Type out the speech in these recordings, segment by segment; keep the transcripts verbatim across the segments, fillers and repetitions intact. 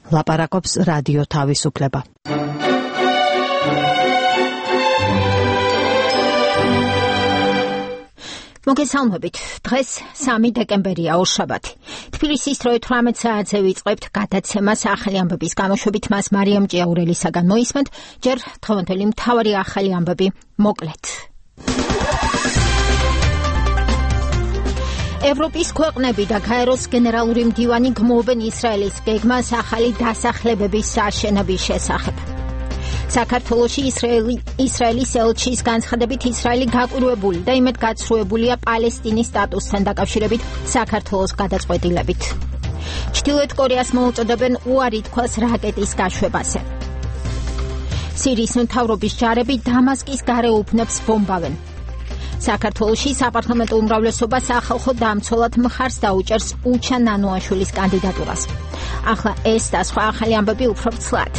ლაპარაკობს რადიო თავისუფლება. მოგესალმებით. დღეს სამი დეკემბერია, ორშაბათი. თბილისის დროით თვრამეტ საათზე ვიწყებთ გადაცემას ახალი ამბების გამოშვებით. მას მარიამ ჭიაურელისაგან მოისმენთ. ჯერ დღევანდელი მთავარი ახალი ამბები მოკლედ. ევროპის ქვეყნები და გაეროს გენერალური მდივანი გმობენ ისრაელის გეგმას ახალი დასახლებებისაშენების შესახებ. საქართველოში ისრაელი ისრაელის ელჩის განცხადებით ისრაელი გაკვირვებული და იმედგაცრუებულია პალესტინის სტატუსთან დაკავშირებით საქართველოს გადაწყვეტილებით. ჩრდილოეთ კორეას მოუწოდებენ უარი თქვას რაკეტის გაშვებაზე. სირიის მთავრობის ჯარები დამასკის გარეუბნებს ბომბავენ. საქართველოში საპარლამენტო უმრავლესობა სახალხო დამცველად მხარს დაუჭერს უჩა ნანოაშვილის კანდიდატურას. ახლა ეს და სხვა ახალი ამბები უფრო ცლად.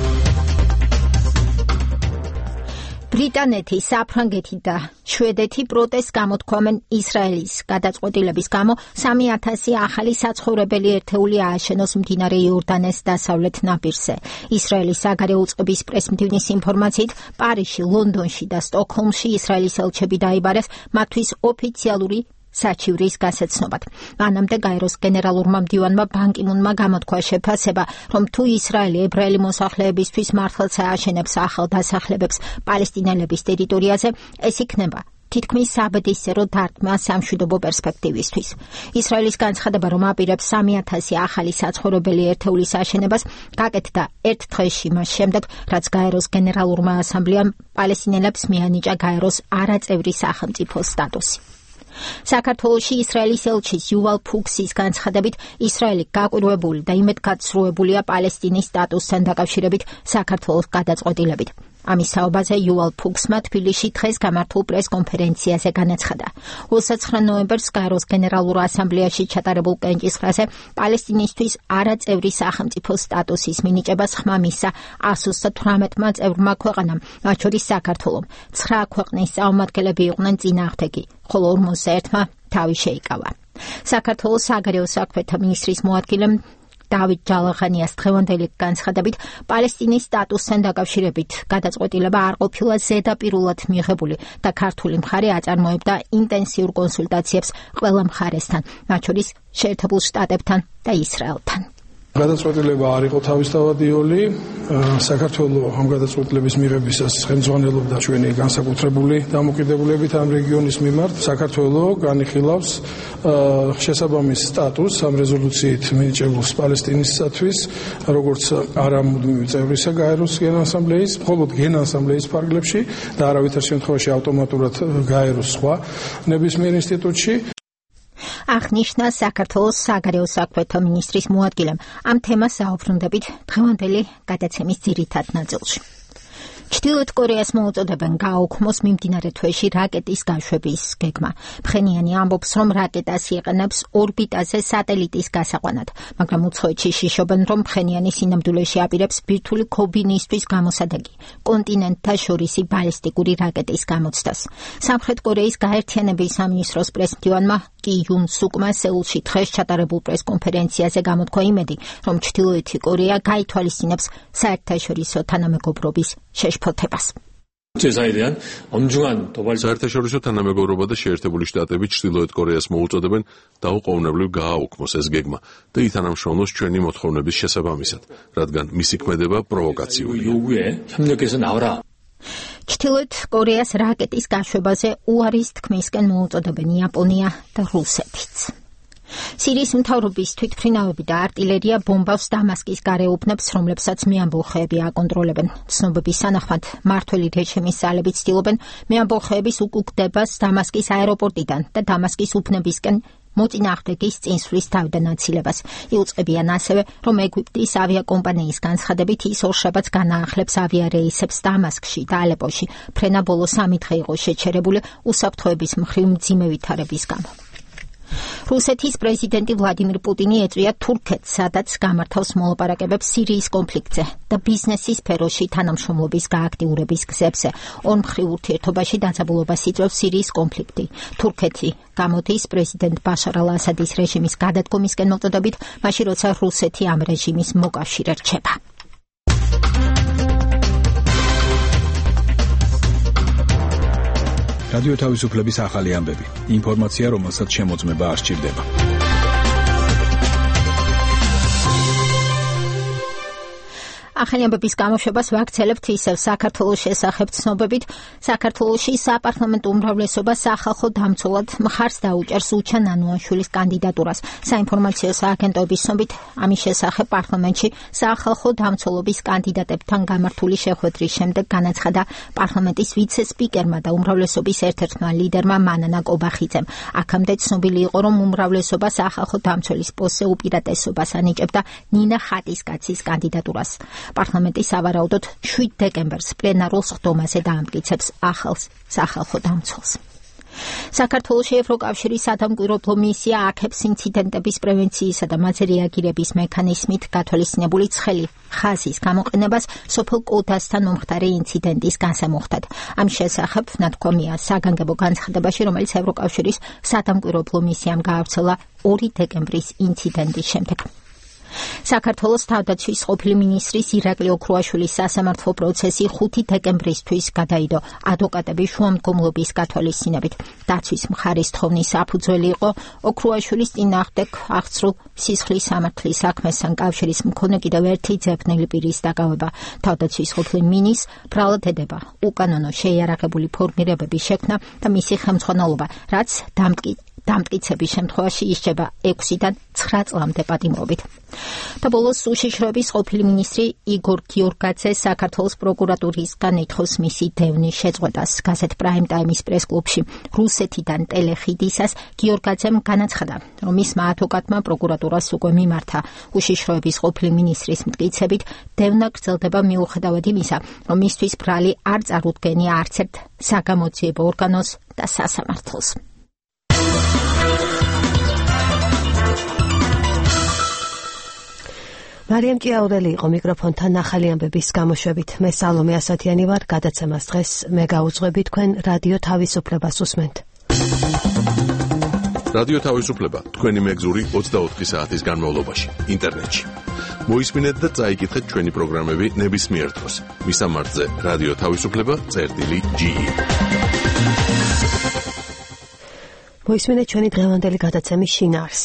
ბრიტანეთი, საფრანგეთი და შვედეთი პროტესტს გამოთქვამენ ისრაელის გადაწყვეტილების გამო სამი ათასი ახალი საცხოვრებელი ერთეული ააშენოს მდინარე იორდანეს დასავლეთ ნაპირზე. ისრაელის საგარეო უწყების პრესმდივნის ინფორმაციით, პარიზში, ლონდონში და სტოკჰოლმში ისრაელის ელჩები დაიბარეს მათთვის ოფიციალური საჩივრის გასაცნობად. მანამდე გაეროს გენერალურმა მდივანმა ბან კი მუნმა გამოთქვა შეფასება, რომ თუ ისრაელი ებრაელი მოსახლეებისთვის მართლაც ააშენებს ახალ დასახლებებს პალესტინელების ტერიტორიაზე, ეს იქნება თითქმის საბედისწერო დარტყმა სამშვიდობო პერსპექტივისთვის. ისრაელის განცხადება, რომ აპირებს სამი ათასი ახალი საცხოვრებელი ერთეულის აშენებას, გაკეთდა ერთ დღეში მას შემდეგ, რაც გაეროს გენერალურმა ასამბლეამ პალესტინელებს მიანიჭა გაეროს არაწევრი სახელმწიფო სტატუსი. საქართველოში ისრაელის ელჩის იუვალ ფუქსის განცხადებით, ისრაელი გაკვირვებული და იმედგაცრუებულია პალესტინის სტატუსთან დაკავშირებით საქართველოს გადაწყვეტილებით. ამის საუბარზე იუვალ ფუქსმა თბილისში დღეს გამართულ პრესკონფერენციაზე განაცხადა. ოცდაცხრა ნოემბერს გაეროს გენერალურ ასამბლეაში ჩატარებულ კენჭისყრაზე პალესტინისთვის არაწევრი სახელმწიფო სტატუსის მინიჭებას ხმა მისცა εκατს ოცდათვრამეტმა წევრმა ქვეყანამ, მათ შორის საქართველომ. ცხრა ქვეყნის წარმომადგენლები იყვნენ წინააღმდეგი, ხოლო ორმოცდაერთმა თავი შეიკავა. საქართველოს საგარეო საქმეთა მინისტრის მოადგილემ დავით ჯალაღანიას დღევანდელი განცხადებით, პალესტინის სტატუსთან დაკავშირებით გადაწყვეტილება არ ყოფილა ზედაპირულად მიღებული და ქართული მხარე აწარმოებდა ინტენსიურ კონსულტაციებს ყველა მხარესთან, მათ შორის შეერთებულ შტატებთან და ისრაელთან. გადაწყვეტილება არ იყო თავისთავადიოლი. საქართველოს ამ გადაწყვეტილების მიღებისას ხელმძღვანელობდა ჩვენი განსაკუთრებული დამოკიდებულებით ამ რეგიონის მიმართ. საქართველოს განიხილავს შესაბამის სტატუსს ამ რეზოლუციით მინიჭებულს პალესტინისათვის, როგორც არამუდმივი წევრისა გაეროს გენასამბლეის, მხოლოდ გენასამბლეის ფარგლებში და არავითარ შემთხვევაში ავტომატურად გაეროს სხვა ნებისმიერ ინსტიტუტში. აღნიშნა საქართველოს საგარეო საქმეთა მინისტრის მოადგილემ. ამ თემას საუბრობთ დღევანდელი გადაცემის ძირითად ნაწილში. ჩრდილოეთ კორეას მოუწოდებენ გააუქმოს მიმდინარე თვეში რაკეტის გაშვების გეგმა. ფხენიანი ამბობს, რომ რაკეტას იყენებს ორბიტაზე სატელიტის გასაყვანად, მაგრამ უცხოეთში შიშობენ, რომ ფხენიანი სინამდვილეში აპირებს ბირთვული ქობინისთვის გამოსადეგი კონტინენტთა შორისი ბალისტიკური რაკეტის გამოცდას. სამხრეთ კორეის გაერთიანების სამინისტროს პრესმდივანმა კი იუნ სუკმა სეულში დღეს ჩატარებულ პრესკონფერენციაზე გამოთქვა იმედი, რომ ჩრდილოეთი კორეა გაითვალისწინებს საერთაშორისო თანამეგობრობის შეშფოთებას. საერთაშორისო თანამეგობრობა და შეერთებული შტატები ჩრდილოეთ კორეას მოუწოდებენ დაუყოვნებლივ გააუქმოს ეს გეგმა და ითანამშრომლოს ჩვენი მოთხოვნების შესაბამისად, რადგან მისი ქმედება პროვოკაციურია. ჩრდილოეთ კორეას რაკეტის გაშვებაზე უარის თქმისკენ მოუწოდებენ იაპონია და რუსეთიც. სირიის მთავრობის თვითმფრინავები და არტილერია ბომბავს დამასკის გარეუბნებს, რომლებსაც მეამბოხეები აკონტროლებენ. ცნობების თანახმად მართველი რეჟიმის ძალები ცდილობენ მეამბოხეების უკუგდებას დამასკის აეროპორტიდან და დამასკის უბნებისკენ მოწინააღმდეგის წინსვლის თავდანაცილებას. იუწყებიან ასევე, რომ ეგვიპტის ავიაკომპანიის განცხადებით ის ორშაბათს განაახლებს ავიარეისებს დამასკში და ალეპოში. ფრენა ბოლო სამი დღე იყო შეჩერებული უსაფრთხოების მხრივ მძიმე ვითარების გამო. რუსეთის პრეზიდენტი ვლადიმირ პუტინი ეწვია თურქეთს, სადაც გამართავს მოლაპარაკებებს სირიის კონფლიქტზე და ბიზნესის სფეროში თანამშრომლობის გააქტიურების გზებზე. ორმხრივ ურთიერთობაში დაძაბულობას იწვევს სირიის კონფლიქტი. თურქეთი გამოდის პრეზიდენტ ბაშარ ალ-ასადის რეჟიმის გადადგომისკენ მოწოდებით, მაშინ როცა რუსეთი ამ რეჟიმის მოკავშირე რჩება. რადიო თავისუფლების ახალი ამბები. ინფორმაცია, რომელსაც შემოწმება არ სჭირდება. ახალი ამბების გამოშვებას ვაქცელებთ ისევ საქართველოს შესახებ ცნობებით. საქართველოში საპარლამენტო უმრავლესობა სახალხო დამცველად მხარს დაუჭერს უჩან ანუაშვილის კანდიდატურას. საინფორმაციო სააგენტოების ცნობით, ამის შესახებ პარლამენტში სახალხო დამცველობის კანდიდატებთან გამართული შეხვედრის შემდეგ განაცხადა პარლამენტის ვიცე-სპიკერმა და უმრავლესობის ერთ-ერთმა ლიდერმა მანანა კობახიძემ. აქამდე ცნობილი იყო, რომ უმრავლესობა სახალხო დამცველის პოსტზე უპირატესობას ანიჭებდა ნინა ხატისკაცის კანდიდატურას. პარლამენტი სავარაუდოდ შვიდ დეკემბერს პლენარულ სხდომაზე დაამტკიცებს ახალ სახალხო დამცველს. საქართველოში ევროკავშირის სადამკვირვებლო მისია აქებს ინციდენტების პრევენციისა და მათზე რეაგირების მექანიზმით გათვალისწინებული ცხელი ხაზის გამოყენებას სოფელ კოდასთან მომხდარი ინციდენტის განსამუხტად. ამ შესახებ ნათქვამია საგანგებო განცხადებაში, რომელიც ევროკავშირის სადამკვირვებლო მისიამ გაავრცელა ორი დეკემბრის ინციდენტის შემდეგ. საქართველოს თავდაცვის ყოფილი მინისტრის ირაკლი ოქრუაშვილის სასამართლო პროცესი ხუთი დეკემბრისთვის გადაიდო ადვოკატების შუამდგომლობის გათვალისწინებით. დაცვის მხარის თხოვნის საფუძველი იყო ოქრუაშვილის წინააღმდეგ აღწრულ სისხლის სამართლის საქმესთან კავშირის მქონე კიდევ ერთი ძებნელი პირის დაკავება. თავდაცვის ყოფილი მინისტრს ბრალად ედება უკანონო შეიარაღებული ფორმირებების შექმნა და მისი ხელმძღვანელობა, რაც დამტკიცდა დამტკიცების შემთხვევაში ისჯება ექვსიდან ცხრა წლამდე პატიმრობით. და ბოლოს უშიშროების ყოფილი მინისტრი იგორ გიორგაძე საქართველოს პროკურატურისგან ითხოვს მისი დევნის შეწყვეტას. გაზეთ პრაიმ ტაიმის პრეს-კლუბში რუსეთიდან ტელეხიდისას გიორგაძემ განაცხადა, რომ მისმა ადვოკატმა პროკურატურას უკვე მიმართა. უშიშროების ყოფილი მინისტრის მტკიცებით, დევნა გრძელდება მიუხედავად იმისა, რომ მისთვის ბრალი არ წარუდგენია არც ერთ საგამოძიებო ორგანოს და სასამართლოს. მარიამ ჭიაურელი იყო მიკროფონთან ახალი ამბების გამოშვებით. მე სალომე ასათიანი ვარ, გადაცემას დღეს მე გაუძღვები, თქვენ რადიო თავისუფლებას უსმენთ. რადიო თავისუფლება თქვენი მეგზური ოცდაოთხი საათის განმავლობაში ინტერნეტში. მოისმინეთ და წაიკითხეთ ჩვენი პროგრამები ნებისმიერ დროს. მისამართზე რადიო თავისუფლება წერტილი ჯი ი. მოისმინეთ ჩვენი დღევანდელი გადაცემის შინაარსი.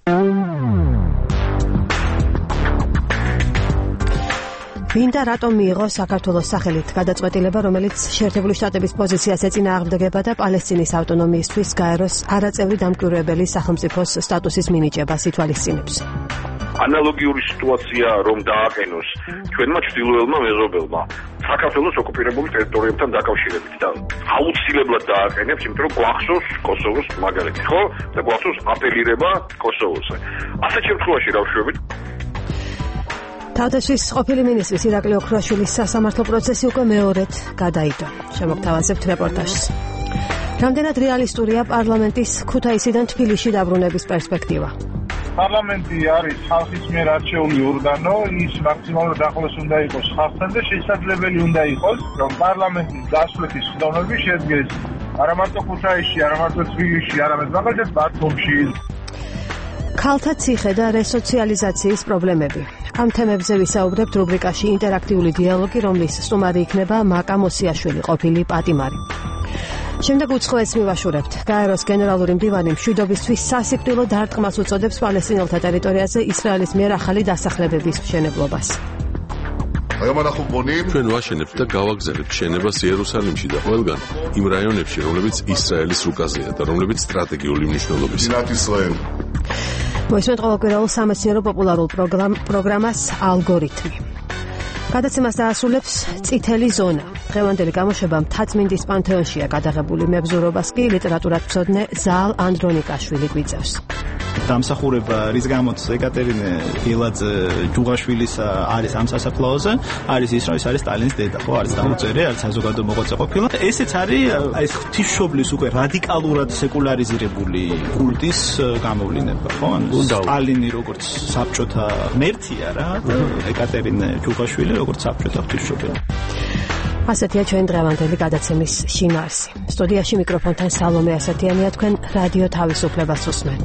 ვინ და რატომ მიიღო საქართველოს სახელით გადაწყვეტილება, რომელიც შეერთებული შტატების პოზიციას ეწინააღმდეგება და პალესტინის ავტონომიისთვის გაეროს არაწევრი დამკვირვებელი სახელმწიფოს სტატუსის მინიჭებას ითვალისწინებს. ანალოგიური სიტუაცია რომ დააყენოს ჩვენმა ჩრდილოელმა მეზობელმა საქართველოს ოკუპირებული ტერიტორიებთან დაკავშირებით და აუცილებლად დააყენებს, იმიტომ რომ გვახსოვს კოსოვოს მაგალითი, ხო? და გვახსოვს აპელირება კოსოვოზე. ასეთ შემთხვევაში რა ვშვებით? თავდაცვის ყოფილი მინისტრის ირაკლი ოქრუაშვილის სასამართლო პროცესი უკვე მეორედ გადაიდო. შემოგთავაზებთ რეპორტაჟს. რამდენად რეალისტურია პარლამენტის ქუთაისიდან თბილისში დაბრუნების პერსპექტივა? პარლამენტი არის ხალხის მიერ არჩეული ორგანო, ის მაქსიმალურად ახლოს უნდა იყოს ხალხთან და შესაძლებელი უნდა იყოს, რომ პარლამენტის დასვლეთის ხდომები შედგეს არა მარტო ქუთაისში, არა მარტო თბილისში, არამედ მაგალითად ბათუმში. ქალთა ციხე და რესოციალიზაციის პრობლემები. ამ თემებზე ვისაუბრებთ რუბრიკაში ინტერაქტიული დიალოგი, რომლის სტუმარი იქნება მაკა მოსიაშვილი, ყოფილი პატიმარი. შემდეგ უცხოეთს მივაშურებთ. გაეროს გენერალური მდივანი მშვიდობისთვის სასიკვდილო დარტყმას უწოდებს პალესტინელთა ტერიტორიაზე ისრაელის მიერ ახალი დასახლებების მშენებლობას. ჩვენ ვაშენებთ და გავაგზავნებთ შენებას იერუსალიმში და ყველგან იმ რაიონებში, რომლებიც ისრაელის რუკაზეა და რომლებიც სტრატეგიული მნიშვნელობისაა. მოისმენთ ყოველკვირეულ სამეცნიერო პოპულარულ პროგრამას ალგორითმი. გადაცემას დაასრულებს წითელი ზონა. დღევანდელი გამოშვება მთაწმინდის პანთეონშია გადაღებული, მებზურობას კი ლიტერატურათმცოდნე ზაალ ანდრონიკაშვილი გვიწევს. დამსახურება, რის გამოც ეკატერინე გილაძე ჯუღაშვილისა არის ამ სასაფლაოზე, არის ის, რომ ის არის სტალინის დედა, ხო, არის დაუწერი, არის საზოგადო მოღვაწე ყოფილა. ესეც არის ეს ღვთისმშობლის უკვე რადიკალურად სეკულარიზირებული კულტის გამოვლინება, ხო? ანუ სტალინი როგორც საბჭოთა ღმერთია რა, ეკატერინე ჯუღაშვილი როგორც საბჭოთა ღვთისმშობელი. ასეთია ჩვენ დღევანდელი გადაცემის შინაარსი. სტუდიაში მიკროფონთან სალომე ასათიანია, თქვენ რადიო თავისუფლებას უსმენთ.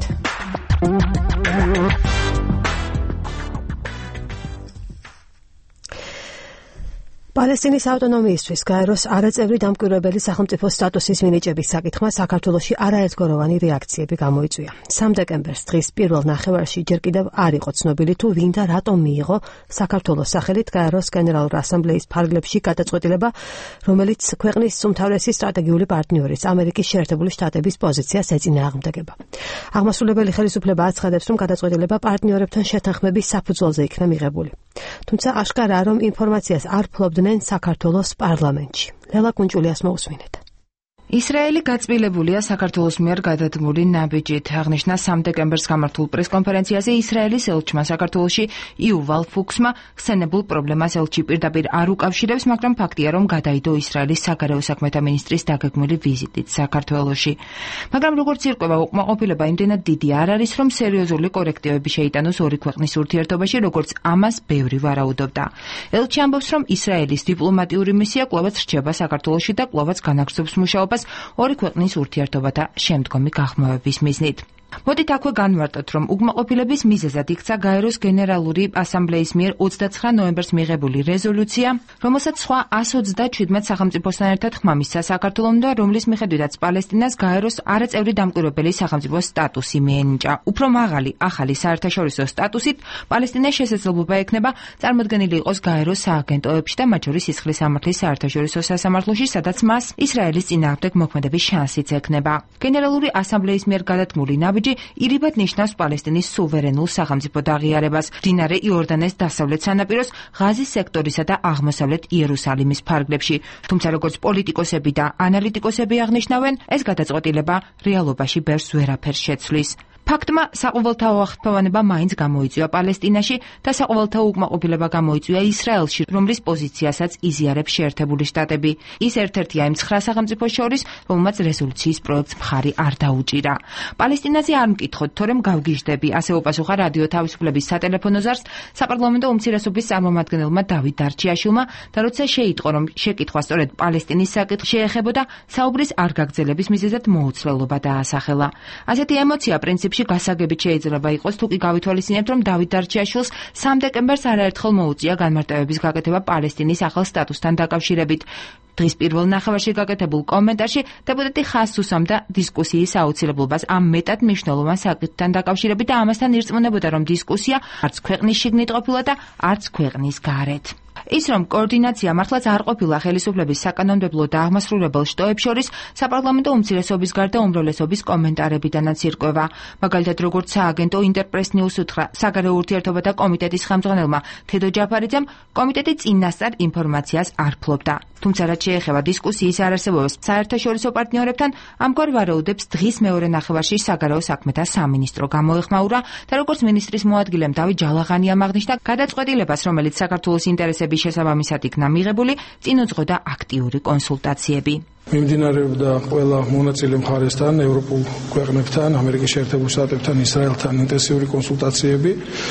პალესტინის ავტონომიისთვის გაეროს არაწევრი დამკვირვებელი სახელმწიფო სტატუსის მინიჭების საკითხმა საქართველოში არაერთგვაროვანი რეაქციები გამოიწვია. სამი დეკემბერს დღის პირველ ნახევარში ჯერ კიდევ არ იყო ცნობილი თუ ვინ და რატომ მიიღო საქართველოს სახელით გაეროს გენერალურ ასამბლეის ფარგლებში გადაწყვეტილება, რომელიც ქვეყნის უმთავრესი სტრატეგიული პარტნიორის ამერიკის შეერთებული შტატების პოზიციას ეწინააღმდეგება. აღმასრულებელი ხელისუფლება აცხადებს, რომ გადაწყვეტილება პარტნიორებთან შეთანხმების საფუძველზე იქნა მიღებული. თუმცა აშკარაა, რომ ინფორმაციას არ ფლობდნენ საქართველოს პარლამენტში. ლელა კუნჭულიას მოусმინეთ. ისრაელი გაწმილებულია საქართველოს მიერ გადადგმული ნაბიჯით. აღნიშნა სამი დეკემბერს გამართულ პრესკონფერენციაზე ისრაელის ელჩმა საქართველოში იუვალ ფუქსმა ხსენებულ პრობლემას ელჩი პირდაპირ არ უკავშირებს, მაგრამ ფაქტია, რომ გადაიდო ისრაელის საგარეო საქმეთა მინისტრის დაგეგმილი ვიზიტით საქართველოში. მაგრამ როგორც ირკვევა, უკმაყოფილება იმდენად დიდი არ არის, რომ სერიოზული კორექტივები შეიტანოს ორი ქვეყნის ურთიერთობაში, როგორც ამას ბევრი ვარაუდობდა. ელჩი ამბობს, რომ ისრაელის დიპლომატიური მისია კვლავაც რჩება საქართველოში და კვლავაც განაგრძობს მუშაობას ორი ქვეყნის ურთიერთობათა შემდგომი გაღრმავების მიზნით. მოდით აქვე განვარტოთ, რომ უკმაყოფილების მიზეზად იქცა გაეროს გენერალური ასამბლეის მიერ ოცდაცხრა ნოემბერს მიღებული რეზოლუცია, რომელსაც სხვა εκατს ოცდაჩვიდმეტ სახელმწიფოსთან ერთად ხმა მისცა საქართველომ და რომლის მიხედვითაც პალესტინას გაეროს არაწევრი დამკვირვებელი სახელმწიფოს სტატუსი მიენიჭა. უფრო მაღალი ახალი საერთაშორისო სტატუსით პალესტინას შესაძლებლობა ექნება წარმოდგენილი იყოს გაეროს სააგენტოებში და მათ შორის სისხლის სამართლის საერთაშორისო სასამართლოში, სადაც მას ისრაელის წინააღმდეგ მოქმედების შანსიც ექნება. გენერალური ასამბლეის მიერ გადადგმული ნაბიჯი ირიბად ნიშნავს პალესტინის სუვერენულ სახელმწიფო აღიარებას მდინარე იორდანეს დასავლეთ სანაპიროს ღაზის სექტორისა და აღმოსავლეთ იერუსალიმის ფარგლებში. თუმცა როგორც პოლიტიკოსები და ანალიტიკოსები აღნიშნავენ, ეს გადაწყვეტილება რეალობაში ბერს ვერაფერს შეცვლის. ფაქტმა საყოველთაო აღფრთოვანება მაინც გამოიწვია პალესტინაში და საყოველთაო უკმაყოფილება გამოიწვია ისრაელში, რომლის პოზიციასაც იზიარებს შეერთებული შტატები. ის ერთ-ერთია იმ ცხრა სახელმწიფოს შორის, რომელმაც რეზოლუციის პროექტს მხარი არ დაუჭირა. პალესტინაზე არ მკითხოთ, თორემ გავგიჟდები, ასე უპასუხა რადიო თავისუფლების სატელეფონო ზარს საპარლამენტო უმცირესობის წარმომადგენელმა დავით დარჩიაშვილმა და როცა შეიტყო, რომ შეკითხვა სწორედ პალესტინის საკითხს შეეხებოდა, საუბრის არ გაგრძელების მიზეზად მოუცვლელობა დაასახელა. ასეთი ემოცია პრინციპში გასაგებით შეიძლება იყოს, თუ კი გავითვალისწინებთ, რომ დავით დარჩიაშვილს სამი დეკემბერს არაერთხელ მოუწია განმარტებების გაკეთება პალესტინის ახალ სტატუსთან დაკავშირებით. დღის პირველ ნახევარში გაკეთებულ კომენტარში დეპუტატი ხაზს უსვამდა დისკუსიის აუცილებლობას ამ მეტად მნიშვნელოვან საკითხთან დაკავშირებით და ამასთან ირწმუნებოდა, რომ დისკუსია არც ქვეყნის შიგნით ყოფილა და არც ქვეყნის გარეთ. ის, რომ კოორდინაცია მართლაც არ ყოფილა ხელისუფლების საკანონმდებლო და აღმასრულებელ შტოებს შორის, საპარლამენტო უმცირესობის გარდა უმრავლესობის კომენტარებიდანაც ირკვევა. მაგალითად, როგორც სააგენტო ინტერპრეს ნიუს უთხრა საგარეო ურთიერთობათა კომიტეტის ხელმძღვანელმა თედო ჯაფარიძემ, კომიტეტი წინასწარ ინფორმაციას არ ფლობდა. თუმცა რაც შეეხება დისკუსიის არარსებობას საერთაშორისო პარტნიორებთან, ამგვარ ვარაუდებს დღის მეორე ნახევარში საგარეო საქმეთა სამინისტრო გამოეხმაურა და როგორც მინისტრის მოადგილემ დავით ჯალაღანიამ აღნიშნა, გადაწყვეტილებას, რომელიც საქართველოს ინტერესების შესაბამისად იქნა მიღებული, წინ უძღოდა აქტიური კონსულტაციები. მიმდინარეობდა ყველა მონაწილე მხარესთან, ევროპულ ქვეყნებთან, ამერიკის შეერთებულ შტატებთან, ისრაელთან ინტენსიური კონსულტაციები.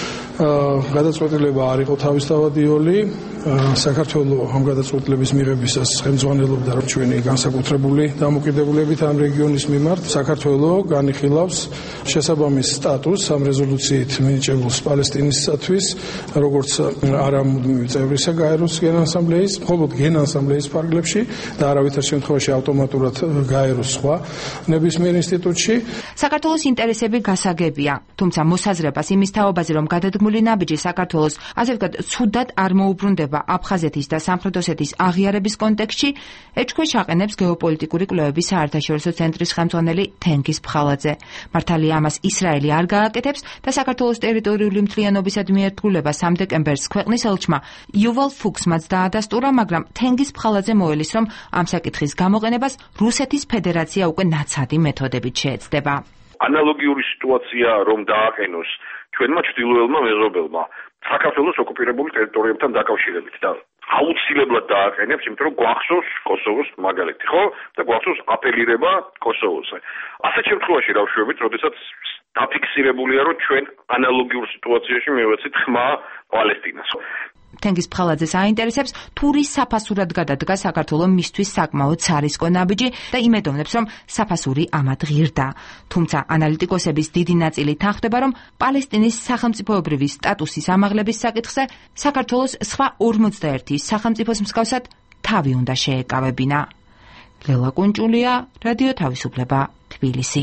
გადაწყვეტილება არ იყო თავისთავადიოლი. საქართველოს ამ გადაწყვეტილების მიღებისას ხელმძღვანელობდა ჩვენი განსაკუთრებული დამოკიდებულებით ამ რეგიონის მიმართ. საქართველოს განიხილავს შესაბამის სტატუსს ამ რეზოლუციით მინიჭებულს პალესტინისათვის, როგორც არამუდმივი წევრისა გაეროს გენასამბლეის, მხოლოდ გენასამბლეის ფარგლებში და არავითარ შემთხვევაში ავტომატურად გაეროს სხვა ნებისმიერ ინსტიტუტში. საქართველოს ინტერესები გასაგებია, თუმცა მოსაზრებას იმის თაობაზე, რომ გადადგმული ნაბიჯი საქართველოს ასე ვთქვათ ცუდად არ მოუბრუნდება აფხაზეთის და სამხრეთ ოსეთის აღიარების კონტექსტში, ეჭქვეშ აყენებს გეოპოლიტიკური კვლევების საერთაშორისო ცენტრის ხელმძღვანელი თენგიზ ფხალაძე. მართალია ამას ისრაელი არ გააკეთებს და საქართველოს ტერიტორიული მთლიანობისადმი ერთგულება სამი დეკემბერს ქვეყნის ელჩმა იუვალ ფუქსმაც დაადასტურა, მაგრამ თენგიზ ფხალაძე მოელის, რომ ამ საკითხის გამოყენებას რუსეთის ფედერაცია უკვე ნაცადი მეთოდებით შეეცდება. ანალოგიური სიტუაცია რომ დააყენოს ჩვენმა ჩრდილოელმა მეზობელმა საქართველოს ოკუპირებული ტერიტორიებთან დაკავშირებით და აუცილებლად დააყენებს, იმიტომ რომ გვახსოვს კოსოვოს მაგალითი, ხო? და გვახსოვს აპელირება კოსოვოზე. ასეთ შემთხვევაში რა ვშვებით, როდესაც დაფიქსირებულია, რომ ჩვენ ანალოგიურ სიტუაციაში მივეცით ხმა პალესტინას. თენგიზ ფხალაძეს აინტერესებს თუ რის საფასურად გადადგა საქართველოს მისთვის საკმაოდ სარისკო ნაბიჯი და იმედოვნებს, რომ საფასური ამად ღირდა. თუმცა ანალიტიკოსების დიდი ნაწილი თანხმდება, რომ პალესტინის სახელმწიფოებრივი სტატუსის ამაღლების საკითხზე საქართველოს სხვა ორმოცდაერთი სახელმწიფოს მსგავსად თავი უნდა შეეკავებინა. ლელა კუნჭულია, რადიო თავისუფლება, თბილისი.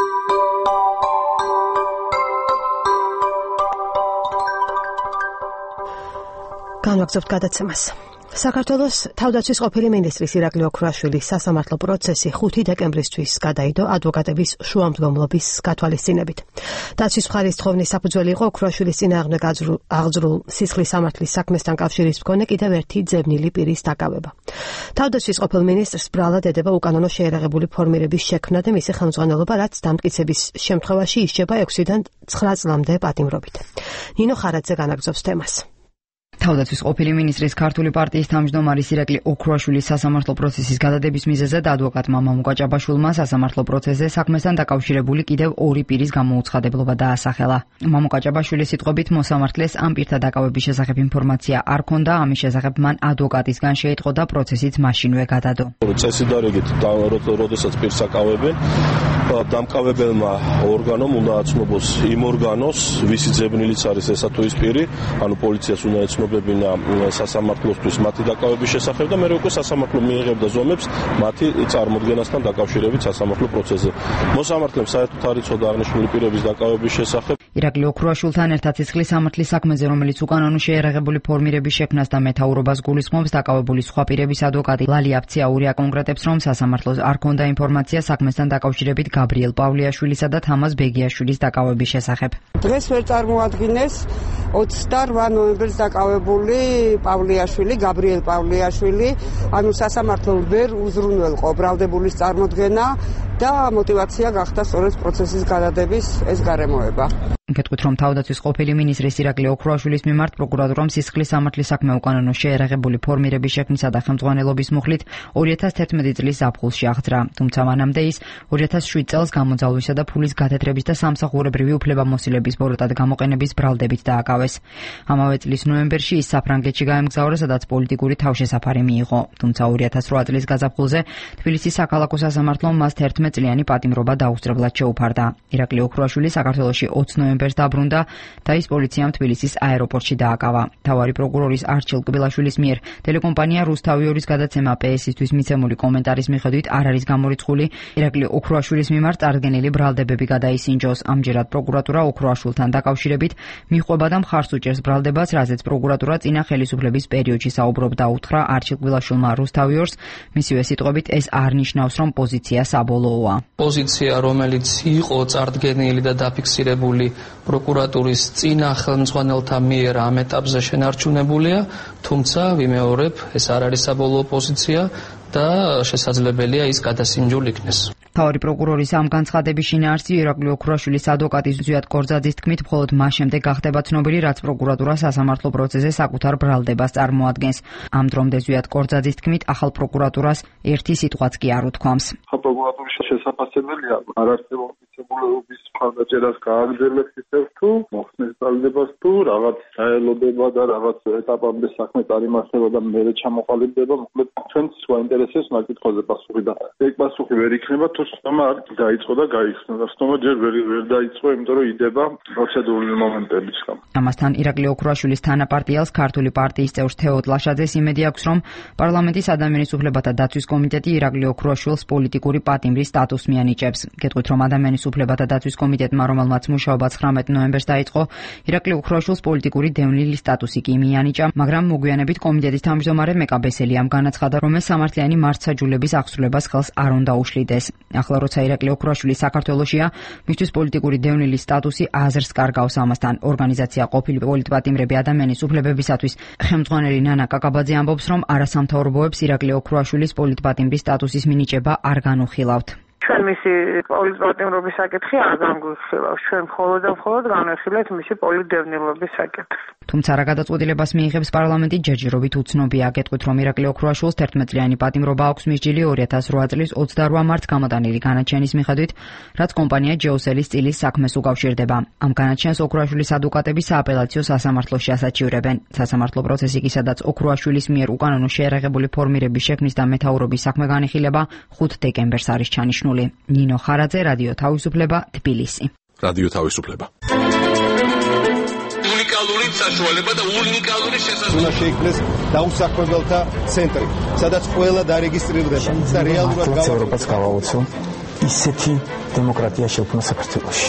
განვაგრძობთ გადაცემას. საქართველოს თავდაცვის ყოფილი მინისტრის ირაკლი ოქროაშვილის სასამართლო პროცესი ხუთი დეკემბრისთვის გადაიდო ადვოკატების შუამდგომლობის გათვალისწინებით. დაცვის მხარის თხოვნის საფუძველი იყო ოქროაშვილის წინააღმდეგ აღძრულ სისხლის სამართლის საქმესთან კავშირის მქონე კიდევ ერთი ძებნილი პირის დაკავება. თავდაცვის ყოფილ მინისტრს ბრალად ედება უკანონო შეერაღებული ფორმირების შექმნა და მისი ხელმძღვანელობა, რაც დამტკიცების შემთხვევაში ისჯება ექვსიდან ცხრა წლამდე პატიმრობით. ნინო ხარაძე განაგრძობს თემას. თავდაცვის ყოფილი მინისტრის ქართული პარტიის თავმჯდომარის ირაკლი ოქროაშვილის სასამართლო პროცესის გადადების მიზეზად ადვოკატმა მამუკა ჭაბაშვილმა სასამართლო პროცესზე საქმესთან დაკავშირებული კიდევ ორი პირის გამოუცხადებლობა დაასახელა. მამუკა ჭაბაშვილის სიტყვებით მოსამართლეს ამ პირთა დაკავების შესახებ ინფორმაცია არ ჰქონდა, ამის შესახებ მან ადვოკატისგან შეიტყო და პროცესიც მაშინვე გადადო. წესი და რიგით, როდესაც პირს აკავებენ, დამკავებელმა ორგანომ უნდა აცნობოს იმ ორგანოს, ვისი ძებნილიც არის ესა თუ ის პირი, ანუ პოლიციას უნდა ეცნობებინა სასამართლოსთვის მათი დაკავების შესახებ და მერე უკვე სასამართლო მიიღებდა ზომებს მათი წარმოდგენასთან დაკავშირებით სასამართლო პროცესზე. მოსამართლემ საერთოდ არ იცოდა აღნიშნული პირების დაკავების შესახებ. ირაკლი ოქროაშვილთან ერთად სისხლის სამართლის საქმეზე, რომელიც უკანონო შეერაღებული ფორმირების შექმნას და მეთაურობას გულისხმობს, დაკავებული სხვა პირების ადვოკატი ლალი აფციაური აკონკრეტებს, რომ სასამართლოს არ ჰქონდა ინფორმაცია საქმესთან დაკავშირებით გაბრიელ პავლეაშვილისა და თამაზ ბეგიაშვილის დაკავების შესახებ. დღეს ვერ წარმოადგინეს ოცდაოთხ ნოემბერს დაკავებული პავლეაშვილი, გაბრიელ პავლეაშვილი, ანუ სასამართლო ვერ უზრუნველყო ბრალდებულის წარმოდგენა და мотивация გახდა სწორედ პროცესის გადადების ეს გარემოება. გეტყვით, რომ თავდაცვის ყოფილი მინისტრის ირაკლი ოქროაშვილის მიმართ პროკურატურამ სისხლის სამართლის საქმე უკანონო შეერაღებული ფორმირების შექმნისა და ხელმძღვანელობის მუხლით ორი ათას თერთმეტი წლის ზაფხულში აღძრა. თუმცა მანამდე ის ორი ათას შვიდ წელს გამოძალვისა და ფულის გადატრების და სამსახურებრივი უფლებამოსილების ბოროტად გამოყენების ბრალდებით დააკავეს. ამავე წლის ნოემბერში ის საფრანგეთში გაემგზავრა, სადაც პოლიტიკური თავშესაფარი მიიღო. თუმცა ორი ათას რვა წლის გაზაფხულზე თბილისის საქალაქო სასამართლომ მას თერთმეტ წლიანი პატიმრობა დაუსწრებლად შეუფარდა. ირაკლი ოქროაშვილი საქართველოში ოცდაათი ნოემბერს დაბრუნდა და ის პოლიციამ თბილისის აეროპორტში დააკავა. მთავარი პროკურორის არჩილ კბილაშვილის მიერ ტელეკომპანია რუსთავიორის გადაცემა პე ეს-ისთვის მიცემული კომენტარის მიხედვით არ არის გამორიცხული ირაკლი ოქროაშვილის მიმართ წარდგენილი ბრალდებები გადაისინჯოს. ამჯერად პროკურატურა ოქროაშვილთან დაკავშირებით მიჰყვება და მხარს უჭერს ბრალდებას, რაზეც პროკურატურა წინა ხელისუფლების პერიოდში საუბრობდა, უთხრა არჩილ კბილაშვილმა რუსთავიორს. მისივე სიტყვებით ეს არ ნიშნავს, რომ პოზიცია საბოლოოა. პოზიცია, რომელიც იყო წარდგენილი და დაფიქსირებული პროკურატურის წინა ხელმძღვანელთა მიერ ამ ეტაპზე შენარჩუნებულია, თუმცა ვიმეორებ, ეს არ არის საბოლოო პოზიცია და შესაძლებელია ის გადასინჯულ იქნეს. მთავარი პროკურორის ამ განცხადების შინაარსი ირაკლი ოქროაშვილის ადვოკატის ზვიად კორძაძის თქმით, მხოლოდ მას შემდეგ გახდება ცნობილი, რაც პროკურატურა სასამართლო პროცესზე საკუთარ ბრალდებას წარმოადგენს. ამ დრომდე ზვიად კორძაძის თქმით, ახალ პროკურატურას ერთი სიტყვაც კი არ უთქვამს. პროკურატურის შესაძლებელია არარსებობ მიცემულობის მხარდაჭერას გააგრძელებს ისევ თუ მოხსნეს ბრალდებას თუ რაღაც დაელოდება და რაღაც ეტაპამდე საქმე წარიმართება და მერე ჩამოყალიბდება, მოკლედ ჩვენც გვაინტერესებს მაგ კითხვაზე პასუხი და ეგ პასუხი ვერ იქნება თუ სტომა არ დაიწყო და გაიხსნა და სტომა ჯერ ვერ ვერ დაიწყო, იმიტომ რომ იდება პროცედურული მომენტების გამო. ამასთან ირაკლი ოქროაშვილის თანაპარტიელს ქართული პარტიის წევრ თეოდ ლაშაძეს იმედი აქვს, რომ პარლამენტის ადამიანის უფლებათა დაცვის კომიტეტი ირაკლი ოქროაშვილს პოლიტიკური პატიმრის სტატუსს მიანიჭებს. გეტყვით, რომ ადამიანის უფლებათა დაცვის კომიტეტმა, რომელმაც მუშაობა ცხრამეტ ნოემბერს დაიწყო, ირაკლი ოქროაშვილს პოლიტიკური დევნილი სტატუსი კი მიანიჭა, მაგრამ მოგვიანებით კომიტეტის თავმჯდომარე მეკა ბესელიამ განაცხადა, რომ ეს სამართლიანი მართსაჯულების აღსრულებას ხელს არ უნდა უშლიდეს. ახლა როცა ირაკლი ოქროაშვილი საქართველოშია, მისთვის პოლიტიკური დევნილის სტატუსი აზრს კარგავს. ამასთან ორგანიზაცია ყოფილი პოლიტპატიმრები ადამიანის უფლებებისათვის ხელმძღვანელი ნანა კაკაბაძე ამბობს, რომ არასამთავრობოებს ირაკლი ოქროაშვილის პოლიტპატიმრის სტატუსის მინიჭება არ განუხილავთ. ჩვენ მისი პოლიტპატიმრობის საკითხი არ განგვიხილავს. ჩვენ მხოლოდ და მხოლოდ განვიხილეთ მისი პოლიტდევნილობის საკითხი. თუმცა რა გადაწყვეტილებას მიიღებს პარლამენტი ჯერჯერობით უცნობია. გეტყვით, რომ ირაკლი ოქრუაშვილს თერთმეტწლიანი პატიმრობა აქვს მისჯილი ორი ათას რვა წლის ოცდარვა მარტს გამოტანილი განაჩენის მიხედვით, რაც კომპანია ჯეოსელის წილის საქმეს უკავშირდება. ამ განაჩენს ოქრუაშვილის ადვოკატები სააპელაციო სასამართლოში ასაჩივრებენ. სასამართლო პროცესი კი, სადაც ოქრუაშვილის მიერ უკანონო შეერაღებული ფორმირების შექმნის და მეთაურობის საქმე განიხილება, ხუთ დეკემბერს არის ჩანიშნული. ნინო ხარაძე, რადიო თავისუფლება, თბილისი. რადიო თავისუფლება. უნიკალური საშუალება და უნიკალური შესაძლებლობა. უნდა შეიქმნეს დაუსაქმებელთა ცენტრი, სადაც ყველა დარეგისტრირდება და რეალურად გავაუწყოთ გავაუწყო ისეთი დემოკრატია შექმნა საქართველოში.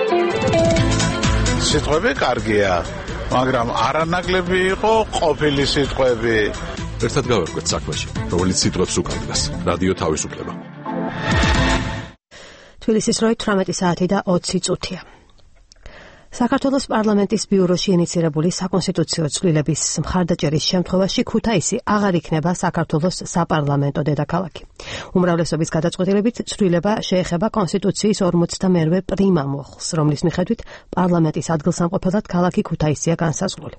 სიტყვები კარგია, მაგრამ არანაკლები იყო ყოფილი სიტყვები. ერთად გავერკვეთ საქმეში, რომელიც სიტყვებს უკავშირდება. რადიო თავისუფლება. თბილისის როი თვრამეტი საათი და ოცი წუთია. საქართველოს პარლამენტის ბიუროში ინიცირებული საკონსტიტუციო ცვლილების მხარდაჭერის შემთხვევაში ქუთაისი აღარ იქნება საქართველოს საპარლამენტო დედაქალაქი. უმრავლესობის გადაწყვეტილებით ცვლილება შეეხება კონსტიტუციის ორმოცდამერვე პრიმა მოხლს, რომლის მიხედვით პარლამენტის ადგილსამყოფელად ქალაქი ქუთაისია განსაზღვრული.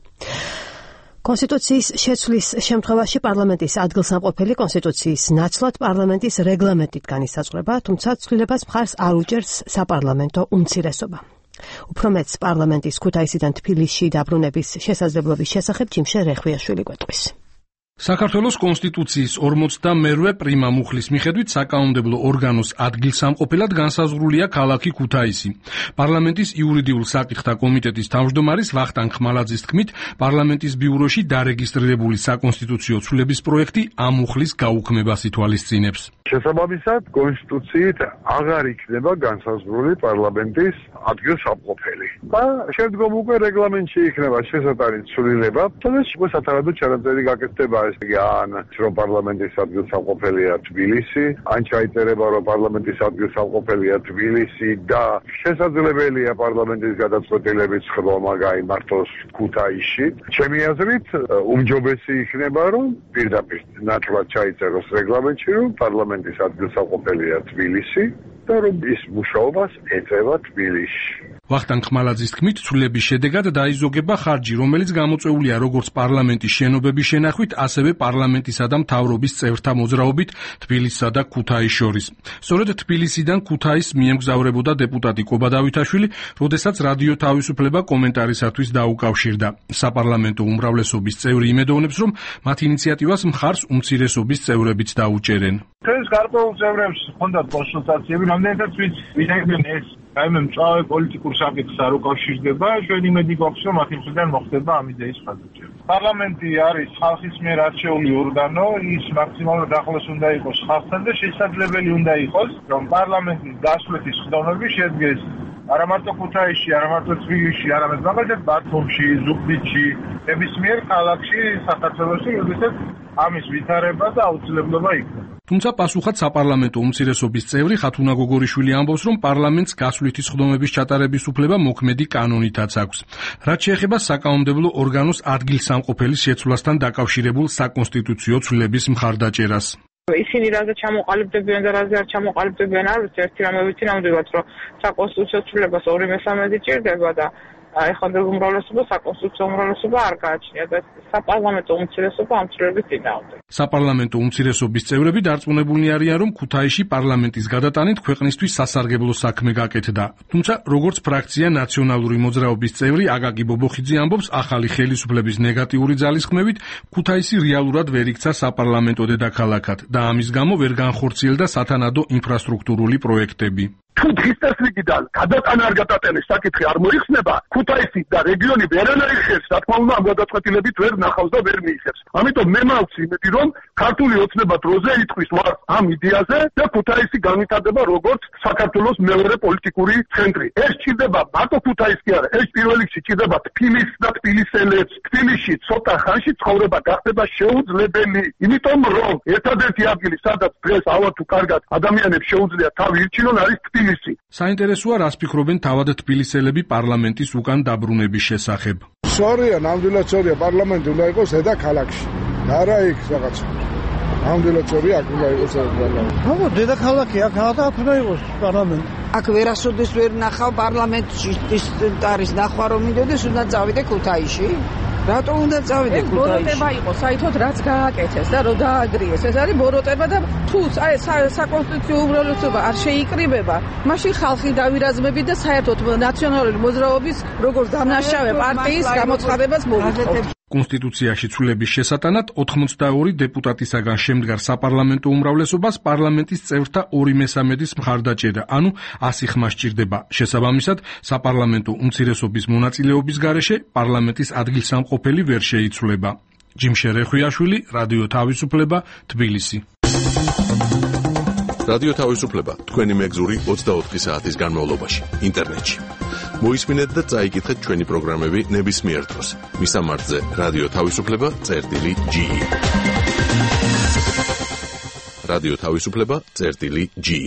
კონსტიტუციის შეცვლის შემთხვევაში პარლამენტის ადგილსამყოფელი კონსტიტუციის ნაცვლად პარლამენტის რეგლამენტით განისაზღვრება, თუმცა ცვლილებას მხარს არ უჭერს საპარლამენტო უმცირესობა. უფრო მეც პარლამენტის ქუთაისიდან თბილისში დაბრუნების შესაძლებლობის შესახებ ჯიმშე რეხვიაშვილი გვეტყვის. საქართველოს კონსტიტუციის ორმოცდამერვე პრიმა მუხლის მიხედვით საკანონმდებლო ორგანოს ადგილსამყოფელად განსაზღვრულია ქალაქი ქუთაისი. პარლამენტის იურიდიულ საკითხთა კომიტეტის თავმჯდომარის ვახტანგ ხმალაძის თქმით, პარლამენტის ბიუროში დარეგისტრირებული საკონსტიტუციო ცვლილების პროექტი ამ მუხლის გაუქმებას ითვალისწინებს. შესაბამისად, კონსტიტუციით აღარ იქნება განსაზღვრული პარლამენტის ადგილსამყოფელი. და შემდგომ უკვე რეგლამენტში იქნება შესატანი ცვლილება, სადაც უკვე სათანადო ჩანაწერი გაკეთდება. ან რომ პარლამენტის ადგილსამყოფელია თბილისი, ან ჩაიწერება რომ პარლამენტის ადგილსამყოფელია თბილისი და შესაძლებელია პარლამენტის გადაწყვეტილების ხდომა გაიმართოს ქუთაისში. ჩემი აზრით, უმჯობესი იქნება რომ პირდაპირ ნათლად ჩაიწეროს რეგლამენტში რომ პარლამენტის ადგილსამყოფელია თბილისი და რომ ის მუშაობას ეწევა თბილისში. ვახტანგ ხმალაძის თქმით, ცვლილების შედეგად დაიზოგება ხარჯი, რომელიც გამოწვეულია როგორც პარლამენტის შენობების შენახვით, ასევე პარლამენტისა და მთავრობის წევრთა მოძრაობით თბილისსა და ქუთაისს შორის. სწორედ თბილისიდან ქუთაისს მიემგზავრებოდა დეპუტატი კობა დავითაშვილი, როდესაც რადიო თავისუფლება კომენტარისათვის დაუკავშირდა. საპარლამენტო უმრავლესობის წევრი იმედოვნებს, რომ მათ ინიციატივას მხარს უმცირესობის წევრებიც დაუჭერენ. ეს გარკვეულ წევრებს ჰქონდათ კონსულტაციები, რამდენადაც ვინაიდან ეს რაიმე მწვავე პოლიტიკურ საკითხს არ უკავშირდება, ჩვენ იმედი გვაქვს, რომ მათი მხრიდან მოხდება ამ იდეის ხაზგრძელება. პარლამენტი არის ხალხის მიერ არჩეული ორგანო, ის მაქსიმალურად ახლოს უნდა იყოს ხალხთან და შესაძლებელი უნდა იყოს, რომ პარლამენტის დასვლეთის ხდომები შედგეს არა მარტო ქუთაისში, არა მარტო თბილისში, არამედ მაგალითად ბათუმში, ზუგდიდში, ნებისმიერ ქალაქში საქართველოში, როდესაც ამის ვითარება და აუცილებლობა იქნება. თუმცა პასუხად საპარლამენტო უმცირესობის წევრი ხათუნა გოგორიშვილი ამბობს, რომ პარლამენტს გასვლითი სხდომების ჩატარების უფლება მოქმედი კანონითაც აქვს. რაც შეეხება საკანონმდებლო ორგანოს ადგილსამყოფელის შეცვლასთან დაკავშირებულ საკონსტიტუციო ცვლილების მხარდაჭერას. ისინი რაზე ჩამოყალიბდებიან და რაზე არ ჩამოყალიბდებიან არ ვიცი, ერთი რამე ვიცი ნამდვილად, რომ საკონსტიტუციო ცვლილებას ორი მესამედი ჭირდება და ეხლა უმრავლესობა საკონსტიტუციო უმრავლესობა არ გააჩნია და საპარლამენტო უმცირესობა ამ ცვლილების წინააღმდეგ. საპარლამენტო უმცირესობის წევრები დარწმუნებულნი არიან, რომ ქუთაისში პარლამენტის გადატანით ქვეყნისთვის სასარგებლო საქმე გაკეთდა. თუმცა, როგორც ფრაქცია ნაციონალური მოძრაობის წევრი აკაკი ბობოხიძე ამბობს, ახალი ხელისუფლების ნეგატიური ძალისხმევით ქუთაისი რეალურად ვერ იქცა საპარლამენტო დედაქალაქად და ამის გამო ვერ განხორციელდა სათანადო ინფრასტრუქტურული პროექტები. თუ დღის წესრიგიდან გადატანა არ გადატანის საკითხი არ მოიხსნება, ქუთაისი და რეგიონი ვერანაირ ხელს, რა თქმა უნდა, ამ გადაწყვეტილებით ვერ ნახავს და ვერ მიიღებს. ამიტომ მე მაქვს იმედი, რომ ქართული ოცნება დროზე იტყვის ვარს ამ იდეაზე და ქუთაისი განვითარდება როგორც საქართველოს მეორე პოლიტიკური ცენტრი. ეს ჭირდება მარტო ქუთაისს კი არა, ეს პირველ რიგში ჭირდება თბილისს და თბილისელებს. თბილისში ცოტა ხანში ცხოვრება გახდება შეუძლებელი, იმიტომ რომ ერთადერთი ადგილი, სადაც დღეს ავად თუ კარგად ადამიანებს შეუძლია თავი ირჩინონ, არის თბილისი. საინტერესოა, რას ფიქრობენ თავად თბილისელები პარლამენტის უკან დაბრუნების შესახებ. სწორია, ნამდვილად სწორია, პარლამენტი უნდა იყოს დედაქალაქში. არა იქ რაღაც ამდენად წევრი აქ უნდა იყოს პარლამენტი. ხო, დედაქალაქი აქ აქ უნდა იყოს პარლამენტი. აქ ვერასოდეს ვერ ნახავ პარლამენტში ის არის ნახვა რომ მინდოდეს უნდა წავიდე ქუთაისში. რატო უნდა წავიდე ქუთაისში? ბოროტება იყო, საერთოდ რაც გააკეთეს და რო დააგრიეს. ეს არის ბოროტება და თუ აი საკონსტიტუციო უმრავლესობა არ შეიკრიბება, მაშინ ხალხი დავირაზმებით და საერთოდ ნაციონალური მოძრაობის როგორც დამნაშავე პარტიის გამოცხადებას მოვიწყობთ. კონსტიტუციაში ცვლილების შესატანად ოთხმოცდაორი დეპუტატისაგან შემდგარ საპარლამენტო უმრავლესობას პარლამენტის წევრთა ორი მესამედის მხარდაჭერა, ანუ ასი ხმა სჭირდება. შესაბამისად, საპარლამენტო უმცირესობის მონაწილეობის გარეშე პარლამენტის ადგილსამყოფელი ვერ შეიცვლება. ჯიმშე რეხვიაშვილი, რადიო თავისუფლება, თბილისი. რადიო თავისუფლება თქვენი მეგზური ოცდაოთხი საათის განმავლობაში ინტერნეტში. მოისმინეთ და წაიკითხეთ ჩვენი პროგრამები ნებისმიერ დროს. მისამართზე რადიო თავისუფლება წერტილი ჯი. რადიო თავისუფლება წერტილი ჯი.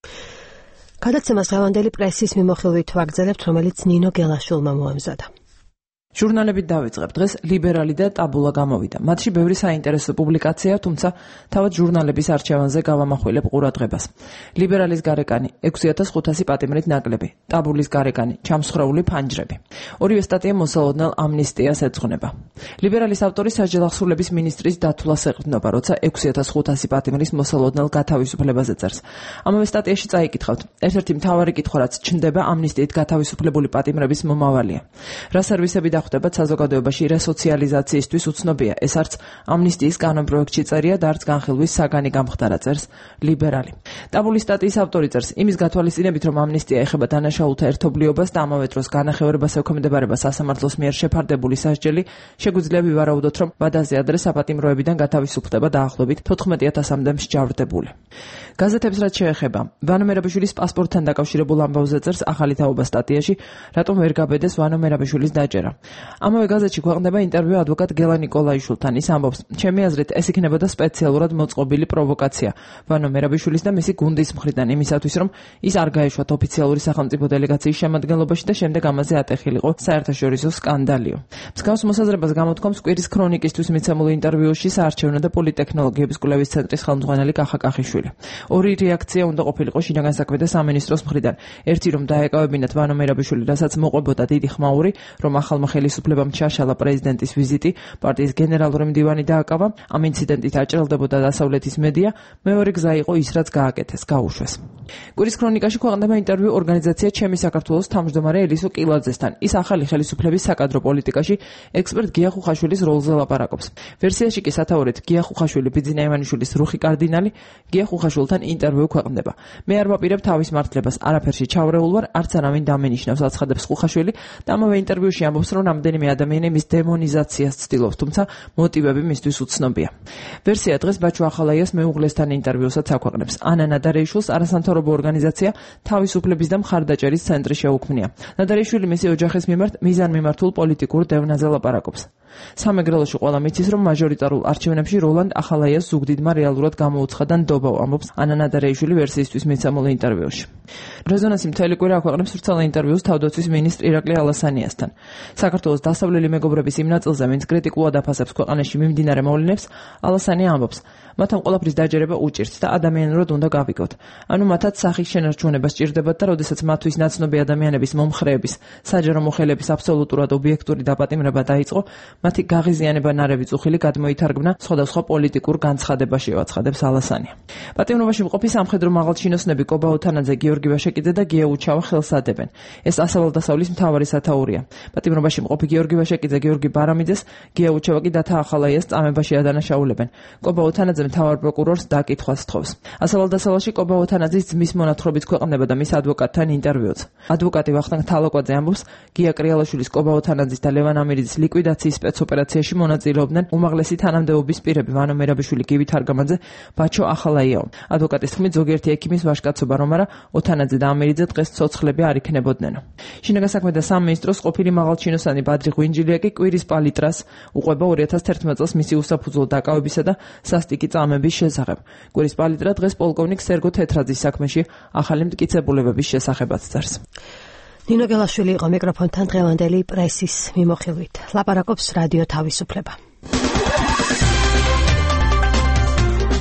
გადაცემას დღევანდელი პრესის მიმოხილვით ვაგრძელებთ, რომელიც ნინო გელაშვილმა მოამზადა. ჟურნალებით დავიწყებ. დღეს ლიბერალი და ტაბულა გამოვიდა. მათში ბევრი საინტერესო პუბლიკაცია, თუმცა თავად ჟურნალების არჩევანზე გავამახვილებ ყურადღებას. ლიბერალის გარეკანი ექვსი ათას ხუთასი პატიმრით ნაკლები, ტაბულის გარეკანი ჩამსხრეული ფანჯრები. ორივე სტატია მოსალოდნელ ამნისტიას ეძღვნება. ლიბერალის ავტორი საჯელახსრულების მინისტრის დათვლას ეყრდნობა, როცა ექვსი ათას ხუთასი პატიმრის მოსალოდნელ გათავისუფლებაზე წერს. ამავე სტატიაში წაიკითხავთ, ერთ-ერთი მთავარი კითხვა, რაც ჩნდება ამნისტიით გათავისუფლებული პატიმრების მომავალია. რა სერვისები ხდება საზოგადოებაში რესოციალიზაციისთვის უცნობია. ეს არც ამნისტიის კანონპროექტში წერია და არც განხილვის საგანი გამხდარა, წერს ლიბერალი. ტაბულის სტატიის ავტორი წერს, იმის გათვალისწინებით, რომ ამნისტია ეხება დანაშაულთა ერთობლიობას და ამავე დროს განახევარებას ექვემდებარება სასამართლოს მიერ შეფარდებული სასჯელი, შეგვიძლია ვივარაუდოთ, რომ ვადაზე ადრე საპატიმროებიდან გათავისუფლდება დაახლოებით თოთხმეტი ათასამდე მსჯავრდებული. გაზეთებს რაც შეეხება, ვანო მერაბიშვილის პასპორტთან დაკავშირებულ ამბავზე წერს ახალი თაობა სტატიაში, რატომ ვერ გაბედეს ვანო მერაბიშვილის დაჭერა. ამავე გაზეთში ქვეყნდება ინტერვიუ ადვოკატ გელა ნიკოლაიშვილთან. ის ამბობს, ჩემი აზრით, ეს იქნებოდა სპეციალურად მოწყობილი პროვოკაცია ვანო მერაბიშვილის და მისი გუნდის მხრიდან იმისათვის, რომ ის არ გაეშვათ ოფიციალური სახელმწიფო დელეგაციის შემადგენლობაში და შემდეგ ამაზე ატეხილიყო საერთაშორისო სკანდალიო. მსგავს მოსაზრებას გამოთქვამს კვირის ქრონიკისთვის მიცემულ ინტერვიუში საარჩევნო და პოლიტექნოლოგიების კვლევის ცენტრის ხელმძღვანელი კახა კახიშვილი. ორი რეაქცია უნდა ყოფილიყო შინაგან საქმეთა სამინისტროს მხრიდან. ერთი, რომ დაეკავებინათ ვანო მერაბიშვილი, რასაც მოყვებოდა დიდი ხმაური, რომ ახალმა ხელისუფლებამ ჩაშალა პრეზიდენტის ვიზიტი, პარტიის გენერალური მდივანი დააკავა, ამ ინციდენტით აჭრელდებოდა დასავლეთის მედია, მეორე გზა იყო ის, რაც გააკეთეს, გაუშვეს. კვირის ქრონიკაში ქვეყნდება ინტერვიუ ორგანიზაცია ჩემი საქართველოს თავმჯდომარე ელისო კილაძესთან. ის ახალი ხელისუფლების საკადრო პოლიტიკაში ექსპერტ გია ხუხაშვილის როლზე ლაპარაკობს. ვერსიაში კი სათაურით გია ხუხაშვილი, ბიძინა ივანიშვილის რუხი კარდინალი, გია ხუხაშვილთან ინტერვიუ ქვეყნდება. მე არ ვაპირებ თავის მართლებას, არაფერში ჩავრეულ ვარ, არც არავინ დამენიშნავს, აცხადებს ხუხაშვილი და ამავე ინტერვიუში ამბობს, რომ რამდენიმე ადამიანი მის დემონიზაციას ცდილობს, თუმცა მოტივები მისთვის უცნობია. ვერსია დღეს ბაჩო ახალაიას მეუღლესთან ინტერვიუსაც აქვეყნებს. ანა ნადარეიშვილს არასამთავრობო ორგანიზაცია თავისუფლების და მხარდაჭერის ცენტრი შეუქმნია. ნადარეიშვილი მისი ოჯახის მიმართ მიზანმიმართულ პოლიტიკურ დევნაზე ლაპარაკობს. სამეგრელოში ყველა მიცის, რომ მაჟორიტარულ არჩევნებში როლანდ ახალაიას ზუგდიდმა რეალურად გამოუცხადა ნდობა, ამბობს ანა ნადარეიშვილი ვერსიისთვის მიცემულ ინტერვიუში. რეზონანსი მთელი კვირა აქვეყნებს ვრცელ ინტერვიუს თავდაცვის მინისტრ ირაკლი ალასანიასთან. საქართველოს დასავლელი მეგობრების იმ ნაწილზე, ვინც კრიტიკულად აფასებს ქვეყანაში მიმდინარე მოვლენებს, ალასანია ამბობს, მათ ამ ყველაფრის დაჯერება უჭირთ და ადამიანურად უნდა გავიგოთ. ანუ მათაც სახის შენარჩუნება სჭირდებათ და როდესაც მათთვის ნაცნობი ადამიანების მომხრეების, საჯარო მოხელების აბსოლუტურად ობიექტური დაპატიმრება დაიწყო, მათი გაღიზიანება ნარევი წუხილი გადმოითარგმნა სხვადასხვა პოლიტიკურ განცხადებაში, აცხადებს ალასანია. პატიმრობაში მყოფი სამხედრო მაღალჩინოსნები კობა ოთანაძე, გიორგი ვაშაკიძე და გია უჩავა ხელს ადებენ. ეს ასავალდასავლის მთავარი სათაურია. პატიმრობაში მყოფი გიორგი ვაშაკიძე, გიორგი ბარამიძეს, გია უჩავა კი დათა ახალაიას წამებაში ადანაშაულებენ. კობა ოთანაძე მთავარ პროკურორს დაკითხვას თხოვს. ასავალდასალაში კობა ოთანაძის ძმის მონათხრობით ქვეყნდება და მის ადვოკატთან ინტერვიუც. ადვოკატი ვახტანგ თალოკვაძე ამბობს, გია კრიალაშვილის, კობა ოთანაძის და ლევან ამირიძის ლიკვიდაციის სპეცოპერაციაში მონაწილეობდნენ უმაღლესი თანამდებობის პირები ვანო მერაბიშვილი, გივი თარგამაძე, ბაჩო ახალაიაო. ადვოკატის თქმით, ზოგიერთი ექიმის ვაჟკაცობა რომ არა, ოთანაძე და ამირიძე დღეს ცოცხლები არ იქნებოდნენ. შინაგან საქმეთა სამინისტროს ყოფილი მაღალჩინოსანი ბადრი ღვინჯილია კი კვირის პალიტრას უყვება ორი ათას თერთმეტ წელს მისი უსაფუძვლო დაკავებისა და სასტიკი წამების შესახებ. კვირის პალიტრა დღეს პოლკოვნიკ სერგო თეთრაძის საქმეში ახალი მტკიცებულებების შესახებაც წერს. ნინო გელაშვილი იყო მიკროფონთან დღევანდელი პრესის მიმოხილვით. ლაპარაკობს რადიო თავისუფლება.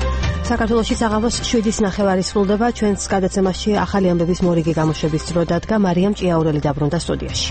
საქართველოში საღამოს შვიდის ნახევარი სრულდება. ჩვენს გადაცემაში ახალი ამბების მორიგი გამოშვების დრო დადგა. მარიამ ჭიაურელი დაბრუნდა სტუდიაში.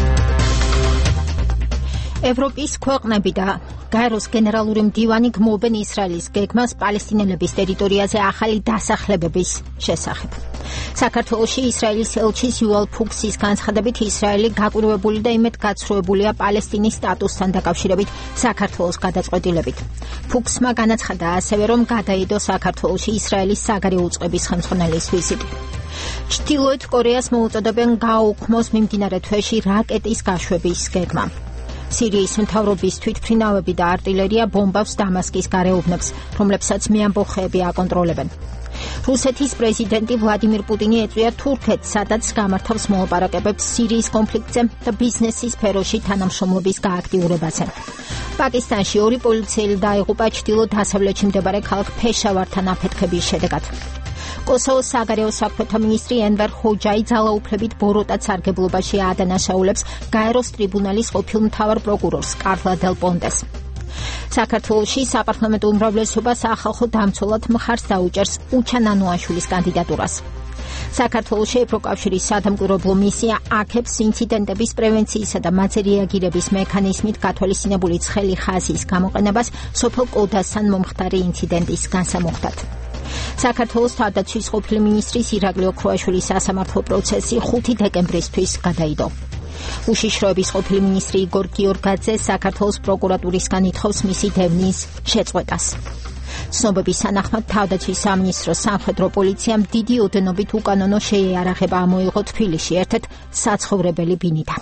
ევროპის ქვეყნები და გაეროს გენერალური მდივანი გმობენ ისრაელის გეგმას პალესტინელების ტერიტორიაზე ახალი დასახლებების შესახებ. საქართველოში ისრაელის ელჩის იუვალ ფუქსის განცხადებით ისრაელი გაკვირვებული და იმედგაცრუებულია პალესტინის სტატუსთან დაკავშირებით საქართველოს გადაწყვეტილებით. ფუქსმა განაცხადა ასევე, რომ გადაიდო საქართველოში ისრაელის საგარეო უწყების ხელმძღვანელის ვიზიტი. ჩრდილოეთ კორეას მოუწოდებენ გააუქმოს მიმდინარე თვეში რაკეტის გაშვების გეგმა. სირიის მთავრობის თვითმფრინავები და არტილერია ბომბავს დამასკის გარეუბნებს, რომლებსაც მეამბოხეები აკონტროლებენ. რუსეთის პრეზიდენტი ვლადიმირ პუტინი ეწვია თურქეთს, სადაც გამართავს მოლაპარაკებებს სირიის კონფლიქტზე და ბიზნესის სფეროში თანამშრომლობის გააქტიურებაზე. პაკისტანში ორი პოლიციელი დაიღუპა ჩრდილო-დასავლეთში მდებარე ქალაქ ფეშავართან აფეთქების შედეგად. კოსოვოს საგარეო საქმეთა მინისტრი ენვერ ხოჯაი ძალაუფლებით ბოროტად სარგებლობაში აადანაშაულებს გაეროს ტრიბუნალის ყოფილ მთავარ პროკურორს კარლა დელ პონტეს. საქართველოში საპარლამენტო უმრავლესობა სახალხო დამცველად მხარს დაუჭერს უჩა ნანოაშვილის კანდიდატურას. საქართველოში ევროკავშირის სადამკვირვებლო მისია აქებს ინციდენტების პრევენციისა და მათზე რეაგირების მექანიზმით გათვალისწინებული ცხელი ხაზის გამოყენებას სოფელ კოდასთან მომხდარი ინციდენტის განსამუხდად. საქართველოს თავდაცვის ყოფილი მინისტრის ირაკლი ოქროაშვილის სასამართლო პროცესი ხუთი დეკემბრისთვის გადაიდო. უშიშროების ყოფილი მინისტრი იგორ გიორგაძე საქართველოს პროკურატურისგან ითხოვს მისი დევნის შეწყვეტას. ცნობების თანახმად თავდაცვის სამინისტროს სამხედრო პოლიციამ დიდი ოდენობით უკანონო შეიარაღება ამოიღო თბილისში ერთ-ერთ საცხოვრებელი ბინიდან.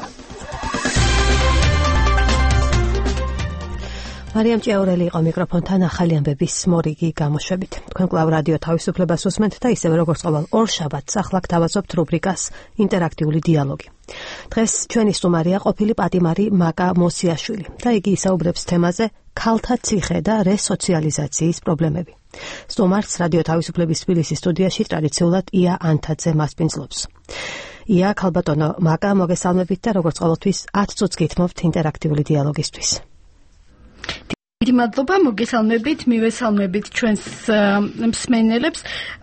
მარიამ ჭიაურელი იყო მიკროფონთან ახალი ამბების მორიგი გამოშვებით. თქვენ კვლავ რადიო თავისუფლებას უსმენთ და ისევე როგორც ყოველ ორ შაბათს ახლა გთავაზობთ რუბრიკას ინტერაქტიული დიალოგი. დღეს ჩვენი სტუმარია ყოფილი პატიმარი მაკა მოსიაშვილი და იგი ისაუბრებს თემაზე ქალთა ციხე და რესოციალიზაციის პრობლემები. სტუმარს რადიო თავისუფლების თბილისის სტუდიაში ტრადიციულად ია ანთაძე მასპინძლობს. ია, ქალბატონო მაკა, მოგესალმებით და როგორც ყოველთვის ათ წუთს გითმობთ ინტერაქტიული დიალოგისთვის. დიდი მადლობა, მოგესალმებით, მივესალმებით ჩვენს მსმენელებს.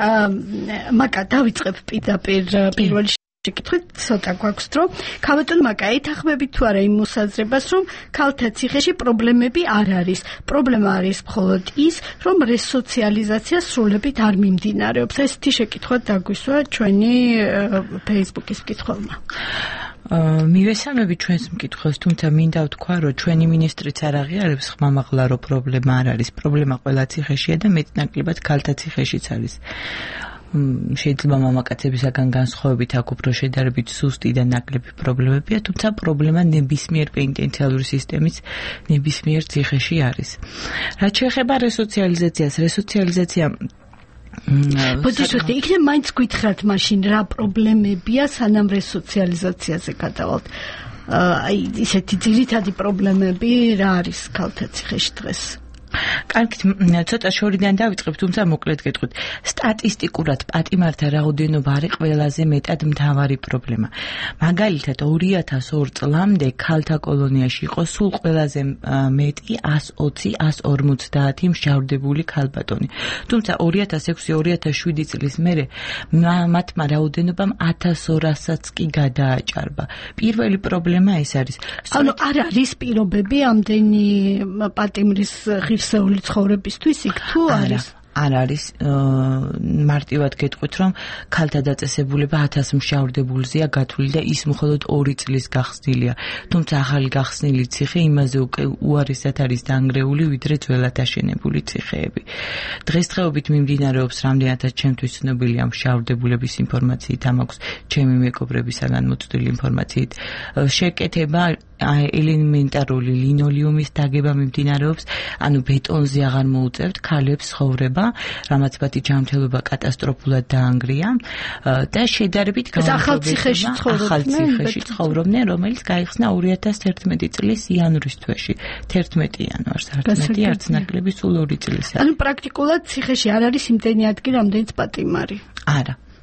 მაკა, დავიწყებ პირდაპირ პირველ შეკითხვით, ცოტა გვაქვს დრო. ქალბატონ მაკა, ეთანხმებით თუ არა იმ მოსაზრებას, რომ ქალთა ციხეში პრობლემები არ არის. პრობლემა არის მხოლოდ ის, რომ რესოციალიზაცია სრულებით არ მიმდინარეობს. ესეთი შეკითხვა დაგვისვა ჩვენი Facebook-ის მკითხველმა. მივესალმებით ჩვენს მკითხველს, თუმცა მინდა ვთქვა, რომ ჩვენი მინისტრიც არ აღიარებს ხმამაღლა, რომ პრობლემა არ არის. პრობლემა ყველა ციხეშია და მეტნაკლებად ქალთა ციხეშიც არის. შეიძლება მამაკაცებისაგან განსხვავებით აქ უფრო შედარებით სუსტი და ნაკლები პრობლემებია, თუმცა პრობლემა ნებისმიერ პენიტენციალური სისტემის ნებისმიერ ციხეში არის. რაც შეეხება რესოციალიზაციას, რესოციალიზაცია ბოდიშოთი, იქნებ მაინც გითხრათ მაშინ რა პრობლემებია, სანამ რესოციალიზაციაზე გადავალთ. აი ისეთი ძირითადი პრობლემები რა არის ქალთა ციხეში დღეს? კარგით, ცოტა შორიდან დავიწყებ, თუმცა მოკლედ გეტყვით. სტატისტიკურად პატიმართა რაოდენობა არის ყველაზე მეტად მთავარი პრობლემა. მაგალითად, ორი ათას ორ წლამდე ქალთა კოლონიაში იყო სულ ყველაზე მეტი ასი ოცი ასი ორმოცდაათი მსჯავრდებული ქალბატონი. თუმცა ორი ათას ექვსი ორი ათას შვიდი წლის მერე მათმა რაოდენობამ ათას ორასაც კი გადააჭარბა. პირველი პრობლემა ეს არის. ანუ არ არის პირობები ამდენი პატიმრის ღირსეული ცხოვრებისთვის იქ თუ არის? არ არის მარტივად გეტყვით, რომ ქალთა დაწესებულება ათას მსჯავრდებულზეა გათვლილი და ის მხოლოდ ორი წლის გახსნილია. თუმცა ახალი გახსნილი ციხე იმაზე უკვე უარესად არის დანგრეული, ვიდრე ძველად აშენებული ციხეები. დღესდღეობით მიმდინარეობს, რამდენადაც ჩემთვის ცნობილია მსჯავრდებულების ინფორმაციით, ამაქვს ჩემი მეგობრებისაგან მოწვდილი ინფორმაციით, შეკეთება ელემენტარული ლინოლიუმის დაგება მიმდინარეობს, ანუ ბეტონზე აღარ მოუწევთ ქალებს ცხოვრება, რამაც მათი ჯანმრთელობა კატასტროფულად დაანგრია და შედარებით ახალ ციხეში ცხოვრობდნენ, რომელიც გაიხსნა ორი ათას ერთმეტი წლის იანვრის თვეში, თერთმეტი იანვარს, ერთმეტი არც ნაკლები სულ ორი წლისა. ანუ პრაქტიკულად ციხეში არ არის იმდენი ადგილი, რამდენიც პატიმარი. არა.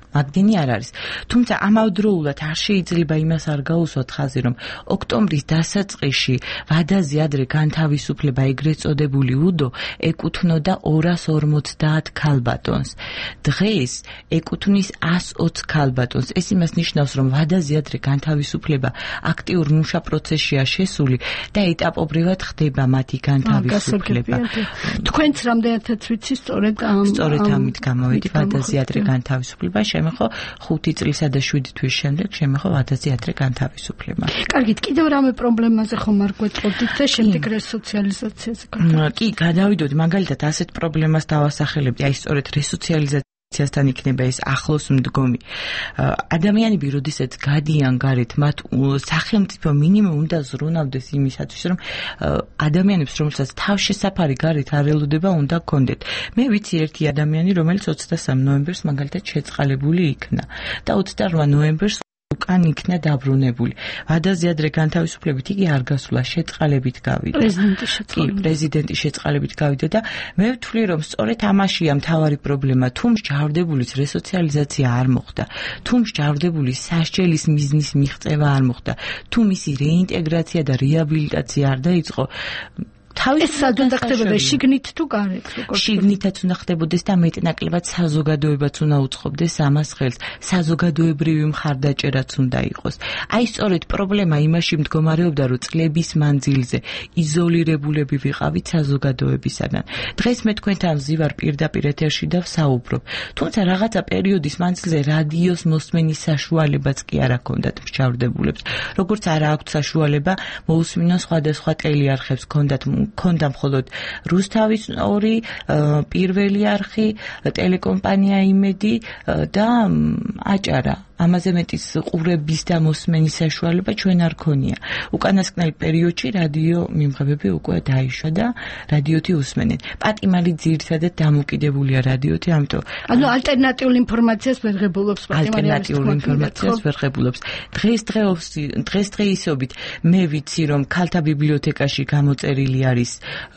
მაგდენი არ არის. თუმცა ამავდროულად არ შეიძლება იმას არ გაუსვათ ხაზი, რომ ოქტომბრის დასაწყისში ვადაზე ადრე განთავისუფლება ეგრეთ წოდებული უდო ეკუთვნოდა ორას ორმოცდაათ ქალბატონს. დღეს ეკუთვნის ასს ოცი ქალბატონს. ეს იმას ნიშნავს, რომ ვადაზე ადრე განთავისუფლება აქტიურ მუშა პროცესშია შესული და ეტაპობრივად ხდება მათი განთავისუფლება. თქვენც რამდენადაც ვიცი, სწორედ ამ სწორედ ამით გამოვიდი, ვადაზე ადრე განთავისუფლება შემეხო ხუთი წლისა და შვიდი თვის შემდეგ შემეხო ვადაზე ადრე განთავისუფლება. კარგით, კიდევ რამე პრობლემაზე ხომ არ გვეწყობდით და შემდეგ რესოციალიზაციაზე გადავიდეთ. კი, გადავიდოთ, მაგალითად ასეთ პრობლემას დავასახელებდი, აი სწორედ რესოციალიზაციასთან იქნება ეს ახლოს მდგომი. ადამიანები, როდესაც გადიან გარეთ, მათ სახელმწიფო მინიმუმ უნდა ზრუნავდეს იმისათვის, რომ ადამიანებს, რომელსაც თავშესაფარი გარეთ არ ელოდება, უნდა გქონდეთ. მე ვიცი ერთი ადამიანი, რომელიც ოცდასამი ნოემბერს მაგალითად შეწყალებული იქნა და ოცდარვა ნოემბერს უკან იქნა დაბრუნებული. ვადაზე ადრე განთავისუფლებით იგი არ გასულა, შეწყალებით გავიდა. პრეზიდენტი შეწყალებით. კი, პრეზიდენტი შეწყალებით გავიდა და მე ვთვლი, რომ სწორედ ამაშია მთავარი პრობლემა. თუ მსჯავრდებულის რესოციალიზაცია არ მოხდა, თუ მსჯავრდებულის სასჯელის მიზნის მიღწევა არ მოხდა, თუ მისი რეინტეგრაცია და რეაბილიტაცია არ დაიწყო, ეს სად უნდა ხდებოდა, შიგნით თუ გარეთ? შიგნითაც უნდა ხდებოდეს და მეტნაკლებად საზოგადოებაც უნდა უწყობდეს ამას ხელს. საზოგადოებრივი მხარდაჭერაც უნდა იყოს. აი სწორედ პრობლემა იმაში მდგომარეობდა, რომ წლების მანძილზე იზოლირებულები ვიყავით საზოგადოებისაგან. დღეს მე თქვენთან ვზივარ პირდაპირ ეთერში და ვსაუბრობ. თუმცა რაღაცა პერიოდის მანძილზე რადიოს მოსმენის საშუალებაც კი არ აქონდათ მსჯავრდებულებს. როგორც არ აქვთ საშუალება მოусმინონ სხვადასხვა ტელეარხებს, ჰქონდათ ქონდა მხოლოდ რუსთავის ორი, პირველი არხი, ტელეკომპანია იმედი და აჭარა. ამაზე მეტის ყურების და მოსმენის საშუალება ჩვენ არ ქონია. უკანასკნელ პერიოდში რადიო მიმღებები უკვე დაიშვა და რადიოთი უსმენენ. პატიმარი ძირითადად დამოკიდებულია რადიოთი, ამიტომ ანუ ალტერნატიულ ინფორმაციას ვერ ღებულობს პატიმარი. ალტერნატიულ ინფორმაციას ვერ ღებულობს. დღეს დღეს დღეისობით მე ვიცი, რომ ქალთა ბიბლიოთეკაში გამოწერილი არის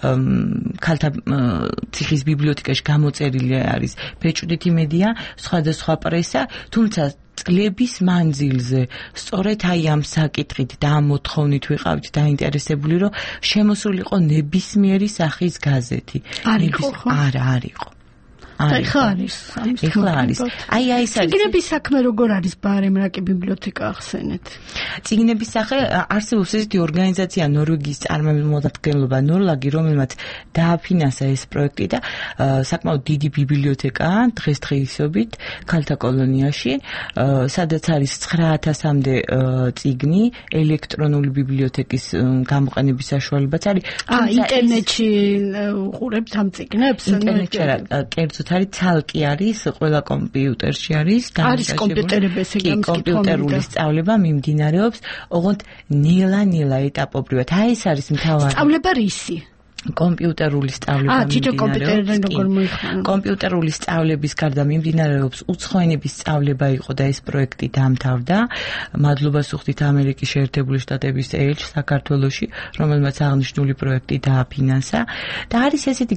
ქალთა ციხის ბიბლიოთეკაში გამოწერილი არის ბეჭდვითი მედია, სხვადასხვა პრესა, თუმცა წლების მანძილზე სწორედ აი ამ საკითხით და ამ მოთხოვნით ვიყავით დაინტერესებული, რომ შემოსულიყო ნებისმიერი სახის გაზეთი. არ იყო ხო? არა, არ იყო. ეხლა არის. ეხლა არის. აი აი ეს არის. წიგნების საქმე როგორ არის ბარემ რა კი ბიბლიოთეკა ახსენეთ? წიგნების სახე არსებობს ესეთი ორგანიზაცია ნორვეგიის წარმომადგენლობა ნორლაგი, რომელმაც დააფინანსა ეს პროექტი და საკმაოდ დიდი ბიბლიოთეკაა დღესდღეობით ქალთა კოლონიაში, სადაც არის ცხრა ათასამდე წიგნი, ელექტრონული ბიბლიოთეკის გამოყენების საშუალებაც არის. აა ინტერნეტში უყურებთ ამ წიგნებს? ინტერნეტში არა, კერძოდ არის ცალკე არის, ყველა კომპიუტერში არის არის კომპიუტერები ესე იგი კომპიუტერული სწავლება მიმდინარეობს, ოღონდ ნელა-ნელა ეტაპობრივად. აი ეს არის მთავარი. სწავლება რისი? კომპიუტერული სწავლება მიმდინარეობს. აა, თვითონ კომპიუტერიდან როგორ მოიხმარება? კომპიუტერული სწავლების გარდა მიმდინარეობს უცხოენების სწავლება იყო და ეს პროექტი დამთავრდა. მადლობას ვუხდით ამერიკის შეერთებული შტატების ელჩს საქართველოში, რომელმაც აღნიშნული პროექტი დააფინანსა და არის ესეთი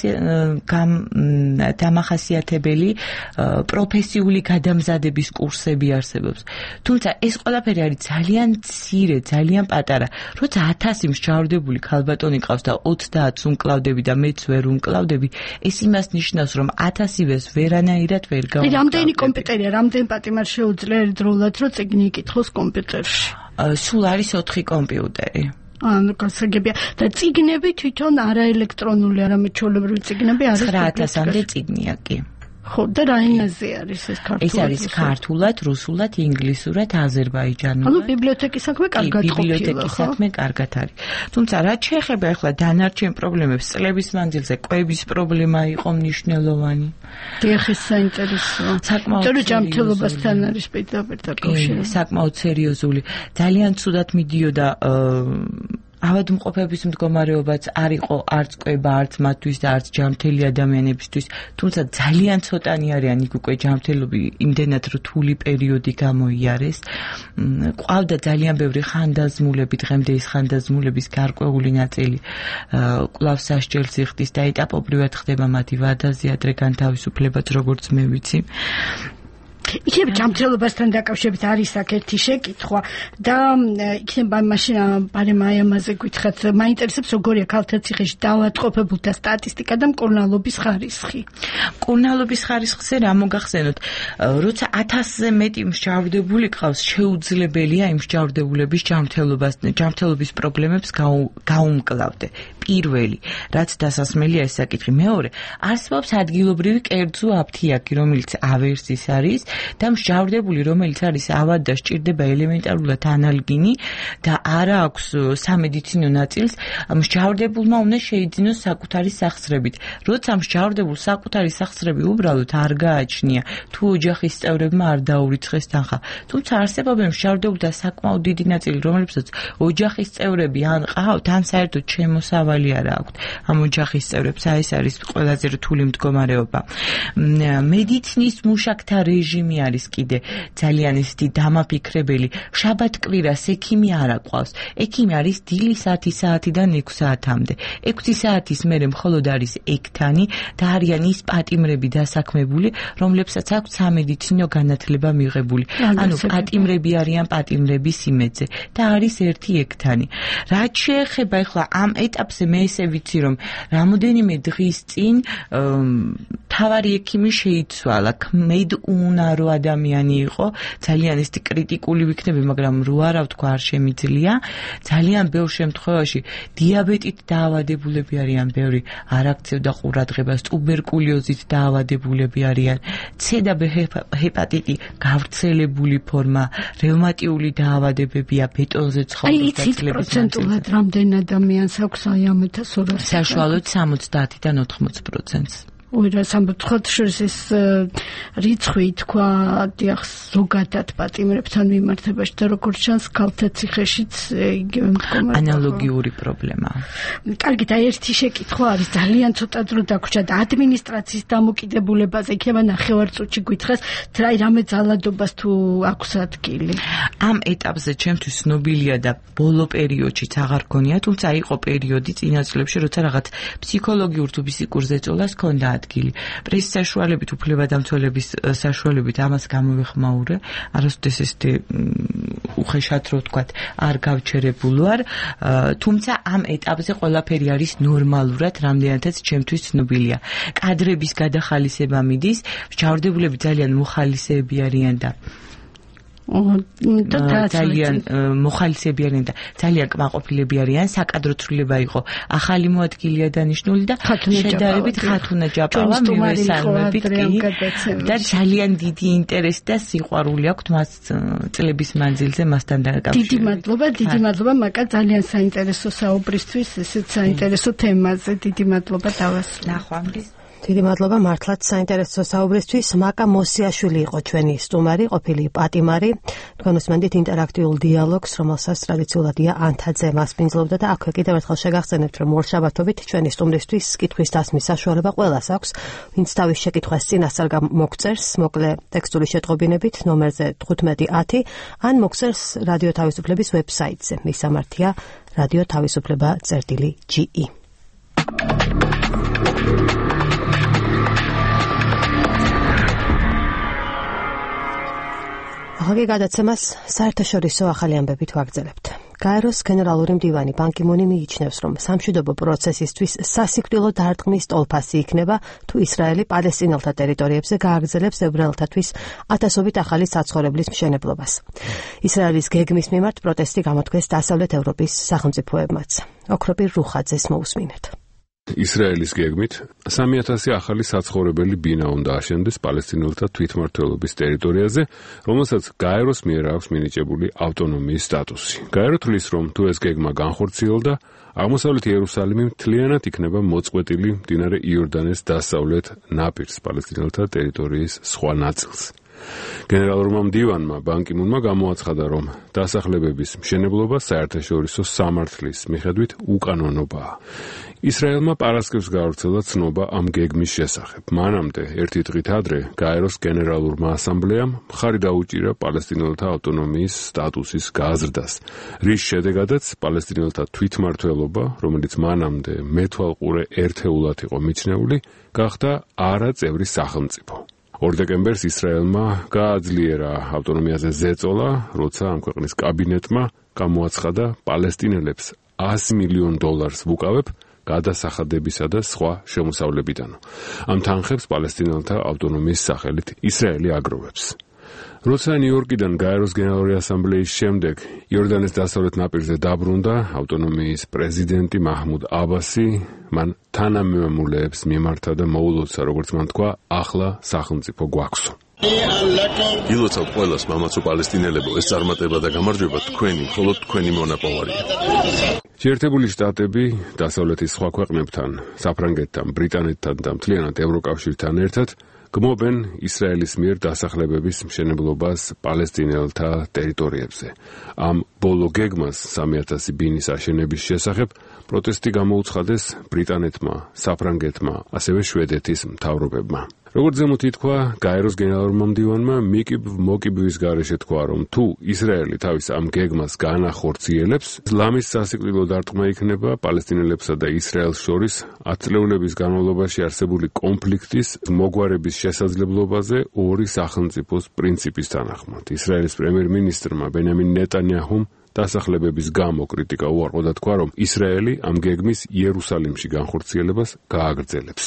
დამახასიათებელი პროფესიული გადამზადების კურსები არსებობს. თუმცა ეს ყველაფერი არის ძალიან მცირე, ძალიან პატარა. როცა ათასი მსჯავრდებული ქალბატონი ყავს და ოცდაათს უმკლავდები და მეც ვერ უმკლავდები, ეს იმას ნიშნავს, რომ ათასივეს ვერანაირად ვერ გავუმკლავდები. რამდენი კომპიუტერია, რამდენი პატიმარ შეუძლია ერთდროულად, რომ წიგნი იკითხოს კომპიუტერში? სულ არის ოთხი კომპიუტერი. ანუ გასაგებია და წიგნები თვითონ არაელექტრონული, არამედ ჩვეულებრივი წიგნები არის. ცხრა ათასამდე წიგნია კი. ხო, და რა ენაზე არის ეს ქართულად? ეს არის ქართულად, რუსულად, ინგლისურად, აზერბაიჯანულად. ანუ ბიბლიოთეკის საქმე კარგად ყოფილა, ხო? ბიბლიოთეკის საქმე კარგად არის. თუმცა რაც შეეხება ახლა დანარჩენ პრობლემებს, წლების მანძილზე კვების პრობლემა იყო მნიშვნელოვანი. დიახ, ეს საინტერესოა. საკმაოდ თორე ჯანმრთელობასთან არის პირდაპირ დაკავშირებული. საკმაოდ სერიოზული. ძალიან ცუდად მიდიოდა ავადმყოფების მდგომარეობაც არ იყო არც კვება, არც მათთვის და არც ჯანმრთელი ადამიანებისთვის, თუმცა ძალიან ცოტანი არიან იქ უკვე ჯანმრთელობი, იმდენად რთული პერიოდი გამოიარეს. ყავდა ძალიან ბევრი ხანდაზმულები, დღემდე ის ხანდაზმულების გარკვეული ნაწილი კვლავ სასჯელს იხდის და ეტაპობრივად ხდება მათი ვადაზე ადრე განთავისუფლებაც, როგორც მე ვიცი. იქნება ჯანმრთელობასთან დაკავშირებით არის აქ ერთი შეკითხვა და იქნება მაშინ ბარემ აი ამაზე გითხრათ მაინტერესებს როგორია ქალთა ციხეში დავატყოფებულთა სტატისტიკა და მკურნალობის ხარისხი. მკურნალობის ხარისხზე რა მოგახსენოთ, როცა ათასზე მეტი მსჯავრდებული ყავს, შეუძლებელია იმ მსჯავრდებულების ჯანმრთელობას ჯანმრთელობის პრობლემებს გაუმკლავდე. პირველი, რაც დასასმელია ეს საკითხი. მეორე, არსებობს ადგილობრივი კერძო აფთიაქი, რომელიც ავერსის არის და მსჯავრდებული, რომელიც არის ავად და სჭირდება ელემენტარულად ანალგინი და არა აქვს სამედიცინო ნაწილს, მსჯავრდებულმა უნდა შეიძინოს საკუთარი სახსრებით. როცა მსჯავრდებულს საკუთარი სახსრები უბრალოდ არ გააჩნია, თუ ოჯახის წევრებმა არ დაურიცხეს თანხა. თუმცა არსებობენ მსჯავრდებულთა საკმაოდ დიდი ნაწილი, რომლებსაც ოჯახის წევრები ან ყავთ, ან საერთოდ შემოსავალი არ აქვთ. ამ ოჯახის წევრებს აი ეს არის ყველაზე რთული მდგომარეობა. მედიცინის მუშაკთა რეჟიმი არის კიდე ძალიან ისეთი დამაფიქრებელი. შაბათ-კვირას ექიმი არ აყვავს. ექიმი არის დილის ათი საათიდან ექვსი საათამდე. ექვსი საათის მერე მხოლოდ არის ექთანი და არიან ის პატიმრები დასაქმებული, რომლებსაც აქვს სამედიცინო განათლება მიღებული. ანუ პატიმრები არიან პატიმრების იმედზე და არის ერთი ექთანი. რაც შეეხება ახლა ამ ეტაპზე მე ესე ვიცი, რომ რამოდენიმე დღის წინ თავარი ექიმი შეიცვალა. ქმედ უნარო ადამიანი იყო, ძალიან ისეთი კრიტიკული ვიქნები, მაგრამ რო არა ვთქვა არ შემიძლია. ძალიან ბევრ შემთხვევაში დიაბეტით დაავადებულები არიან, ბევრი არ აქცევდა ყურადღებას, ტუბერკულოზით დაავადებულები არიან, C და B ჰეპატიტი გავრცელებული ფორმა, რევმატიული დაავადებებია, ბეტონზე ცხოვრობს და წლების პროცენტულად რამდენ ადამიანს აქვს აი ამ ეთას ორას? საშუალოდ სამოცდაათიდან ოთხმოცი პროცენტს. ოირა სამბოთხოთ შორის ეს რიცხვი თქვა დიახ ზოგადად პატიმრებთან მიმართებაში და როგორც ჩანს ქალთა ციხეშიც იგივე მდგომარეობა. ანალოგიური პრობლემაა. კარგი, და ერთი შეკითხვა არის ძალიან ცოტა დრო დაგვრჩა და ადმინისტრაციის დამოკიდებულებაზე იქნება ნახევარწუთში გითხრას თრაი რამე ძალადობას თუ აქვს ადგილი. ამ ეტაპზე ჩემთვის ცნობილია და ბოლო პერიოდშიც აღარ გქონია, თუმცა იყო პერიოდი წინა წლებში, როცა რაღაც ფსიქოლოგიურ თუ ფიზიკურ ზეწოლას ჰქონდა ადგილი. პრესის საშუალებით, უფლებადამცველების საშუალებით ამას გამოვეხმაურე. არასოდეს ესეთი უხეშად რო ვთქვათ, არ გავჩერებულ ვარ, თუმცა ამ ეტაპზე ყველაფერი არის ნორმალურად, რამდენადაც ჩემთვის ცნობილია. კადრების გადახალისება მიდის, მსჯავრდებულები ძალიან მოხალისეები არიან და ძალიან მოხალისეები არიან და ძალიან კმაყოფილები არიან. საკადრო ცვლილება იყო ახალი მოადგილეა დანიშნული და შედარებით ხათუნა ჯაპავა მივესალმებით კი და ძალიან დიდი ინტერესი და სიყვარული აქვს მას წლების მანძილზე მასთან დაკავშირებით. დიდი მადლობა, დიდი მადლობა მაკა, ძალიან საინტერესო საუბრისთვის, ესეც საინტერესო თემაზე. დიდი მადლობა დავასრულე. ნახვამდის. დიდი მადლობა მართლაც საინტერესო საუბრისთვის. მაკა მოსიაშვილი იყო ჩვენი სტუმარი, ყოფილი პატიმარი. თქვენ უსმენთ ინტერაქტიულ დიალოგს, რომელსაც ტრადიციულად ია ანთაძე მასპინძლობდა და აქვე კიდევ ერთხელ შეგახსენებთ, რომ ორშაბათობით ჩვენი სტუმრისთვის კითხვის დასმის საშუალება ყველას აქვს. ვინც თავის შეკითხვას წინასწარ მოგწერს, მოკლე ტექსტური შეტყობინებით ნომერზე თხუთმეტი ათი, ან მოგწერს რადიო თავისუფლების ვებსაიტზე. მისამართია რადიო თავისუფლება წერტილი ჯი ი. ახალ გადაცემას საერთაშორისო ახალი ამბებით ვაგრძელებთ. გაეროს გენერალური მდივანი ბან კი მუნი მიიჩნევს, რომ სამშვიდობო პროცესისთვის სასიკვდილო დარტყმის ტოლფასი იქნება, თუ ისრაელი პალესტინელთა ტერიტორიებზე გააგრძელებს ებრაელთათვის ათასობით ახალი საცხოვრებლის მშენებლობას. ისრაელის გეგმის მიმართ პროტესტი გამოთქვეს დასავლეთ ევროპის სახელმწიფოებმაც. ოქროპირ რუხაძეს მოусმინეთ. ისრაელის გეგმით სამი ათასი ახალი საცხოვრებელი ბინა უნდა აშენდეს პალესტინელთა თვითმმართველობის ტერიტორიაზე, რომელსაც გაეროს მიერ აქვს მინიჭებული ავტონომიის სტატუსი. გაერო თვლის, რომ თუ ეს გეგმა განხორციელდა, აღმოსავლეთ იერუსალიმი მთლიანად იქნება მოწყვეტილი მდინარე იორდანეს დასავლეთ ნაპირს პალესტინელთა ტერიტორიის სხვა ნაწილს. გენერალურმა მდივანმა ბან კი მუნმა გამოაცხადა, რომ დასახლებების მშენებლობა საერთაშორისო სამართლის მიხედვით უკანონობაა. ისრაელმა პარასკევს გაავრცელა ცნობა ამ გეგმის შესახებ. მანამდე ერთი დღით ადრე გაეროს გენერალურმა ასამბლეამ მხარი დაუჭირა პალესტინელთა ავტონომიის სტატუსის გაზრდას, რის შედეგადაც პალესტინელთა თვითმმართველობა, რომელიც მანამდე მეთვალყურე ერთეულად იყო მიჩნეული, გახდა არაწევრი სახელმწიფო. ორ დეკემბერს ისრაელმა გააძლიერა ავტონომიაზე ზეწოლა, როცა ამ ქვეყნის კაბინეტმა გამოაცხადა პალესტინელებს ასი მილიონ დოლარს ვუკავებ გადასახადებისა და სხვა შემოსავლებიდან. ამ თანხებს პალესტინელთა ავტონომიის სახელით ისრაელი აგროვებს. როცა ნიუ-იორკიდან გაეროს გენერალური ასამბლეის შემდეგ იორდანიის დასავლეთ ნაპირზე დაბრუნდა ავტონომიის პრეზიდენტი მაჰმუდ აბასი, მან თანამემამულეებს მიმართა და მოულოცა, როგორც მან თქვა, ახლა სახელმწიფო გვაქვსო. ილოცავთ ყველას, მამაცო პალესტინელებო, ეს წარმატება და გამარჯვება თქვენი, მხოლოდ თქვენი მონაპოვარია. შეერთებული შტატები დასავლეთის სხვა ქვეყნებთან, საფრანგეთთან, ბრიტანეთთან და მთლიანად ევროკავშირთან ერთად გმობენ ისრაელის მიერ დასახლებების მშენებლობას პალესტინელთა ტერიტორიებზე. ამ ბოლო გეგმას სამი ათასი ბინის აშენების შესახებ პროტესტი გამოუცხადეს ბრიტანეთმა, საფრანგეთმა, ასევე შვედეთის მთავრობებმა. როგორც ზემოთ ითქვა, გაეროს გენერალურმა მდივანმა მიკი მოკიბვის გარეშე თქვა, რომ თუ ისრაელი თავის ამ გეგმას განახორციელებს, ლამის სასიკვდილო დარტყმა იქნება პალესტინელებსა და ისრაელს შორის ათწლეულების განმავლობაში არსებული კონფლიქტის მოგვარების შესაძლებლობაზე ორი სახელმწიფოს პრინციპის თანახმად. ისრაელის პრემიერ-მინისტრმა ბენიამინ ნეტანიაჰუმ დასახლებების გამო კრიტიკა უარყო და თქვა, რომ ისრაელი ამ გეგმის იერუსალიმში განხორციელებას გააგრძელებს.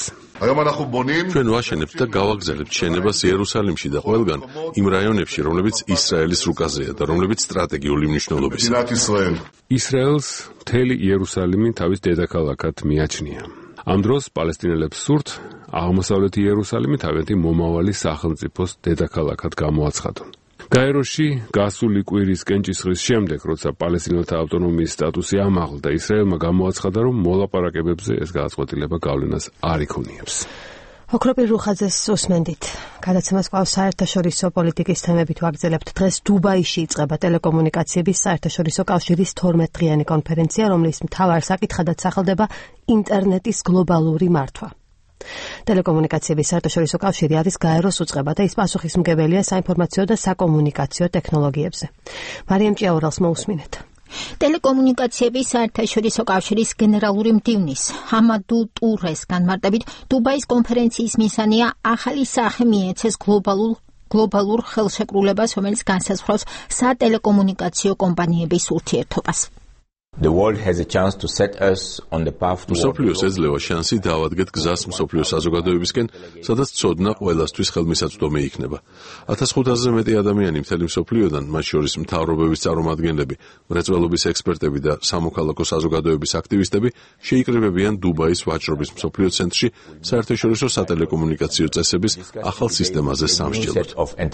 ჩვენ ვაშენებთ და გავაგრძელებთ შენებას იერუსალიმში და ყველგან იმ რაიონებში, რომლებიც ისრაელის რუკაზეა და რომლებიც სტრატეგიული მნიშვნელობისაა. ისრაელს მთელი იერუსალიმი თავის დედაქალაქად მიაჩნია. ამ დროს პალესტინელებს სურთ აღმოსავლეთი იერუსალიმი თავიანთი მომავალი სახელმწიფოს დედაქალაქად გამოაცხადონ. გაეროში გასული კვირის კენჭისყრის შემდეგ, როცა პალესტინელთა ავტონომიის სტატუსი ამაღლდა, ისრაელმა გამოაცხადა, რომ მოლაპარაკებებზე ეს გადაწყვეტილება გავლენას არ იქონიებს. ოქროპირ რუხაძეს უსმენდით. გადაცემას ყავს საერთაშორისო პოლიტიკის თემებით ვაგრძელებთ. დღეს დუბაიში იწყება ტელეკომუნიკაციების საერთაშორისო კავშირის თორმეტ-დღიანი კონფერენცია, რომლის მთავარ საკითხადაც სახელდება ინტერნეტის გლობალური მართვა. ტელეკომუნიკაციების საერთაშორისო კავშირი არის გაეროს უწყება და ის პასუხისმგებელია საინფორმაციო და საკომუნიკაციო ტექნოლოგიებზე. მარიამ ჭიაურელს მოусმინეთ. ტელეკომუნიკაციების საერთაშორისო კავშირის გენერალური მდივნის ჰამადუ ტურეს განმარტებით, დუბაის კონფერენციის მისანია ახალი სახე მიეცეს გლობალურ გლობალურ ხელშეკრულებას, რომელიც განსაზღვრავს სატელეკომუნიკაციო კომპანიების ურთიერთობას. The world has a chance to set us on the path to მსოფლიოს ეძლევა შანსი დავადგეთ გზას მსოფლიოს საზოგადოებისკენ, სადაც ცოდნა ყველასთვის ხელმისაწვდომი იქნება. ათას ხუთასზე მეტი ადამიანი მთელი მსოფლიოდან, მათ შორის მთავრობების წარმომადგენლები, მრეწველობის ექსპერტები და სამოქალაქო საზოგადოების აქტივისტები შეიკრიბებიან დუბაის ვაჭრობის მსოფლიო ცენტრში საერთაშორისო სატელეკომუნიკაციო წესების ახალ სისტემაზე სამსჯელოდ.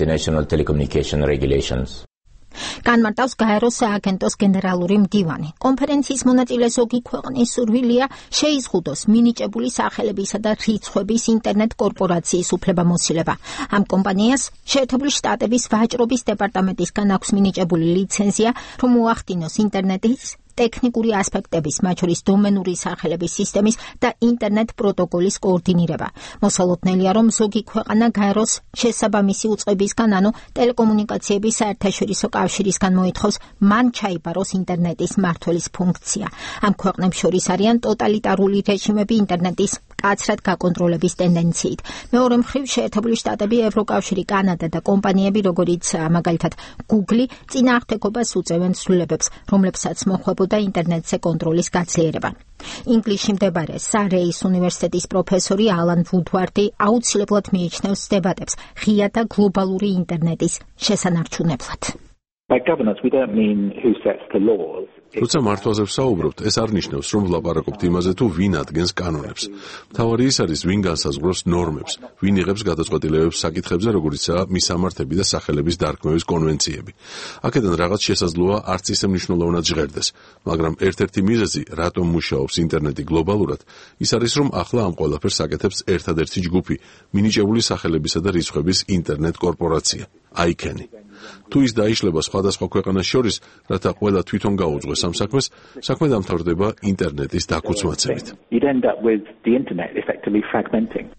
განმარტავს გაეროს სააგენტოს გენერალური მდივანი. კონფერენციის მონაწილე ზოგი ქვეყნის სურვილია შეიზღუდოს მინიჭებული სახელებისა და რიცხვების ინტერნეტ კორპორაციის უფლებამოსილება. ამ კომპანიას შეერთებული შტატების ვაჭრობის დეპარტამენტისგან აქვს მინიჭებული ლიცენზია, რომ უახდინოს ინტერნეტის ტექნიკური ასპექტების, მათ შორის დომენური სახელების სისტემის და ინტერნეტ პროტოკოლის კოორდინირება. მოსალოდნელია, რომ ზოგი ქვეყანა გაეროს შესაბამისი უწყებისგან, ანუ ტელეკომუნიკაციების საერთაშორისო კავშირისგან მოითხოვს მან ჩაიბაროს ინტერნეტის მმართველის ფუნქცია. ამ ქვეყნებს შორის არიან ტოტალიტარული რეჟიმები ინტერნეტის მკაცრად გაკონტროლების ტენდენციით. მეორე მხრივ შეერთებული შტატები, ევროკავშირი, კანადა და კომპანიები, როგორიც მაგალითად Google, წინააღმდეგობას უწევენ ცვლილებებს, რომლებსაც მოხვდება და ინტერნეტზე კონტროლის გაძლიერება. ინგლისში მდებარე სარეის უნივერსიტეტის პროფესორი ალან ვუდვარდი აუცილებლად მიიჩნევს დებატებს ღია და გლობალური ინტერნეტის შესანარჩუნებლად. By governance, we don't mean who sets the laws. როცა მართვაზე ვსაუბრობთ, ეს არ ნიშნავს, რომ ვლაპარაკობთ იმაზე, თუ ვინ ადგენს კანონებს. მთავარი ის არის, ვინ განსაზღვროს ნორმებს, ვინ იღებს გადაწყვეტილებებს საკითხებზე, როგორიცაა მისამართები და სახელების დარქმევის კონვენციები. აქედან რაღაც შესაძლოა არც ისე მნიშვნელოვნად ჟღერდეს, მაგრამ ერთ-ერთი მიზეზი, რატომ მუშაობს ინტერნეტი გლობალურად, ის არის, რომ ახლა ამ ყველაფერს აკეთებს ერთადერთი ჯგუფი, მინიჭებული სახელებისა და რიცხვების ინტერნეტ კორპორაცია, აიკენი. თუ ის დაიშლება სხვადასხვა ქვეყანას შორის, რათა ყველა თვითონ გაუძღვეს ამ საქმეს, საქმე დამთავრდება ინტერნეტის დაქუცმაცებით.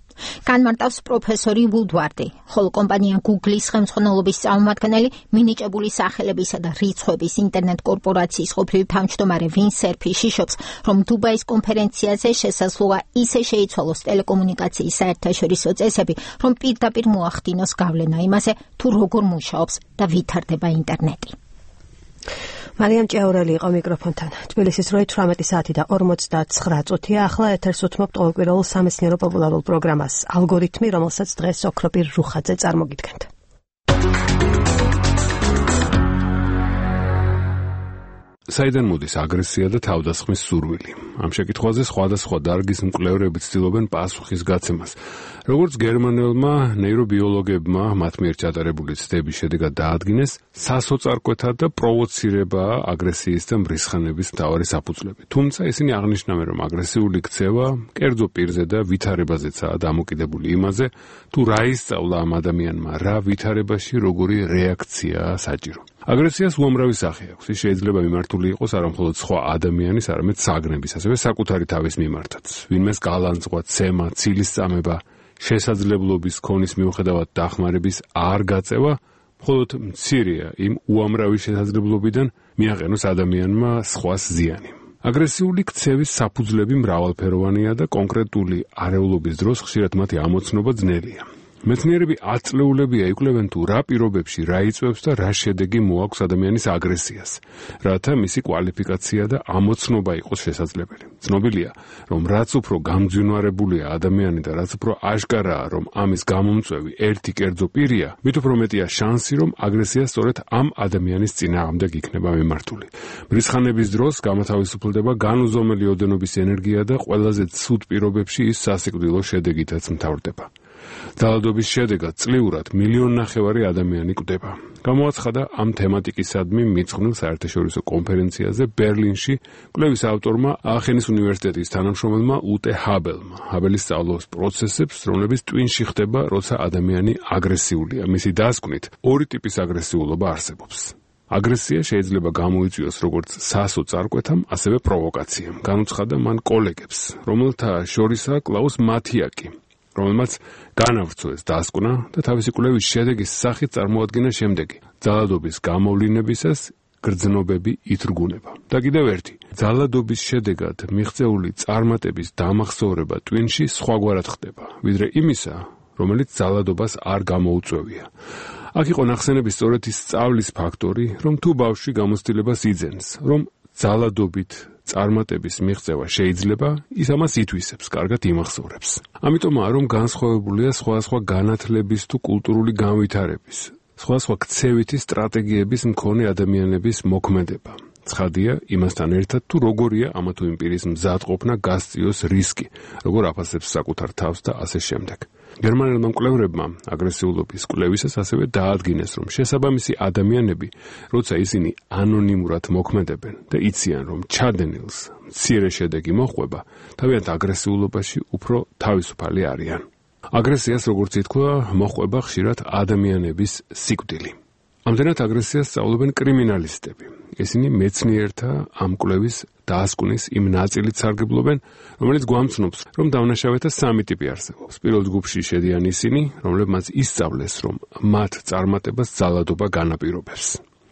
განმარტავს პროფესორი ვუდვარდი, ხოლო კომპანია Google-ის ხელმძღვანელობის წარმომადგენელი მინიჭებული სახელებისა და რიცხვების ინტერნეტ კორპორაციის ყოფილი თავმჯდომარე ვინ სერფი შიშობს, რომ დუბაის კონფერენციაზე შესაძლოა ისე შეიცვალოს ტელეკომუნიკაციის საერთაშორისო წესები, რომ პირდაპირ მოახდინოს გავლენა იმაზე, თუ როგორ მუშაობს და ვითარდება ინტერნეტი. მარიამ ჭეურელი იყო მიკროფონთან. თბილისის როი თვრამეტი საათი და ორმოცდაცხრა წუთია. ახლა ეთერს უთმობთ ყოველკვირეულ სამეცნიერო პოპულარულ პროგრამას ალგორითმი, რომელსაც დღეს ოქროპირ რუხაძე წარმოგიდგენთ. საიდან მოდის აგრესია და თავდასხმის სურვილი? ამ შეკითხვაზე სხვადასხვა დარგის მკვლევრები ცდილობენ პასუხის გაცემას. როგორც გერმანელმა ნეირობიოლოგებმა მათ მიერ ჩატარებული ცდების შედეგად დაადგინეს, სასოწარკვეთა და პროვოცირებაა აგრესიის და მრისხანების მთავარი საფუძვლები. თუმცა ისინი აღნიშნავენ, რომ აგრესიული ქცევა კერძო პირზე და ვითარებაზეცაა დამოკიდებული იმაზე, თუ რა ისწავლა ამ ადამიანმა, რა ვითარებაში როგორი რეაქციაა საჭირო. აგრესიას უამრავი სახე აქვს. ის შეიძლება მიმართული იყოს არამხოლოდ სხვა ადამიანის, არამედ საგნების, ასევე საკუთარი თავის მიმართაც. ვინმეს გალანძღვა, ცემა, ცილის წამება, შესაძლებლობის ქონის მიუხედავად დახმარების არ გაწევა, მხოლოდ მცირეა იმ უამრავი შესაძლებლობიდან მიაყენოს ადამიანმა სხვას ზიანი. აგრესიული ქცევის საფუძვლები მრავალფეროვანია და კონკრეტული არეულობის დროს ხშირად მათი ამოცნობა ძნელია. მეცნიერები აწლეულებია იკვლევენ თუ რა პირობებში რა იწვევს და რა შედეგი მოაქვს ადამიანის აგრესიას, რათა მისი კვალიფიკაცია და ამოცნობა იყოს შესაძლებელი. ცნობილია, რომ რაც უფრო გამძვინვარებულია ადამიანი და რაც უფრო აშკარაა, რომ ამის გამომწვევი ერთი კერძო პირია, მით უფრო მეტია შანსი, რომ აგრესია სწორედ ამ ადამიანის წინააღმდეგ იქნება მიმართული. მრისხანების დროს გამოთავისუფლდება განუზომელი ოდენობის ენერგია და ყველაზე ცუდ პირობებში ის სასიკვდილო შედეგითაც მთავრდება. ძალადობის შედეგად წლიურად მილიონნახევარი ადამიანი კვდება. გამოაცხადა ამ თემატიკისადმი მიძღვნილ საერთაშორისო კონფერენციაზე ბერლინში კვლევის ავტორმა აახენის უნივერსიტეტის თანამშრომელმა უტე ჰაბელმა. ჰაბელი სწავლობს პროცესებს, რომლებიც ტვინში ხდება, როცა ადამიანი აგრესიულია. მისი დასკვნით, ორი ტიპის აგრესიულობა არსებობს. აგრესია შეიძლება გამოიწვიოს როგორც სასოწარკვეთამ, ასევე პროვოკაციამ. განუცხადა მან კოლეგებს, რომელთა შორისაა კლაუს მათიაკი, რომელმაც განავრცელეს დასკვნა და თავისი კვლევის შედეგის სახით წარმოადგინა შემდეგი: ძალადობის გამოვლინებისას გრძნობები ითრგუნება. და კიდევ ერთი, ძალადობის შედეგად მიღწეული წარმატების დამახსოვრება ტვინში სხვაგვარად ხდება, ვიდრე იმისა, რომელიც ძალადობას არ გამოუწვევია. აქ იყო ნახსენები სწორედ ის სწავლის ფაქტორი, რომ თუ ბავშვი გამოცდილებას იძენს, რომ ძალადობით წარმატების მიღწევა შეიძლება, ის ამას ითვისებს, კარგად იმახსოვრებს. ამიტომაა, რომ განსხვავებულია სხვადასხვა განათლების თუ კულტურული განვითარების, სხვადასხვა ქცევითი სტრატეგიების მქონე ადამიანების მოქმედება. ცხადია იმასთან ერთად, თუ როგორია ამა თუ იმ პირის მზადყოფნა გასწიოს რისკი, როგორ აფასებს საკუთარ თავს და ასე შემდეგ. გერმანელმა მკვლევრებმა აგრესიულობის კვლევისას ასევე დაადგინეს, რომ შესაბამისი ადამიანები, როცა ისინი ანონიმურად მოქმედებენ და იციან, რომ ჩადენილს მცირე შედეგი მოჰყვება, თავიანთ აგრესიულობაში უფრო თავისუფალი არიან. აგრესიას, როგორც ითქვა, მოჰყვება ხშირად ადამიანების სიკვდილი. ამდენად აგრესიას სწავლობენ კრიმინალისტები. ისინი მეცნიერთა ამ კვლევის დაასკვნის იმ ნაწილით სარგებლობენ, რომელიც გვამცნობს, რომ დავნაშავეთა სამი ტიპი არსებობს. პირველ ჯგუფში შედიან ისინი, რომლებმაც ისწავლეს, რომ მათ წარმატებას ძალადობა განაპირობებს.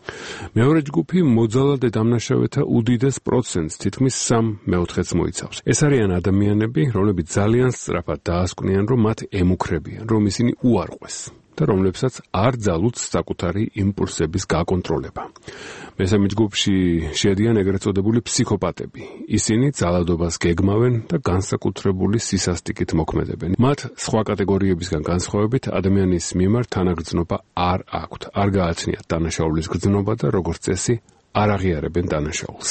მეორე ჯგუფი მოძალადე დამნაშავეთა უდიდეს პროცენტს, თითქმის სამ მეოთხედს მოიცავს. ეს არიან ადამიანები, რომლებიც ძალიან სწრაფად დაასკვნიან, რომ მათ ემუქრებიან, რომ ისინი უარყვეს და რომლებსაც არ ძალუთ საკუთარი იმპულსების გაკონტროლება. მესამე ჯგუფში შედიან ეგრეთ წოდებული ფსიქოპატები. ისინი ძალადობას გეგმავენ და განსაკუთრებული სისასტიკით მოქმედებენ. მათ სხვა კატეგორიებისგან განსხვავებით ადამიანის მიმართ თანაგრძნობა არ აქვთ. არ გააჩნიათ დანაშაულის გრძნობა და როგორც წესი არ აღიარებენ დანაშაულს.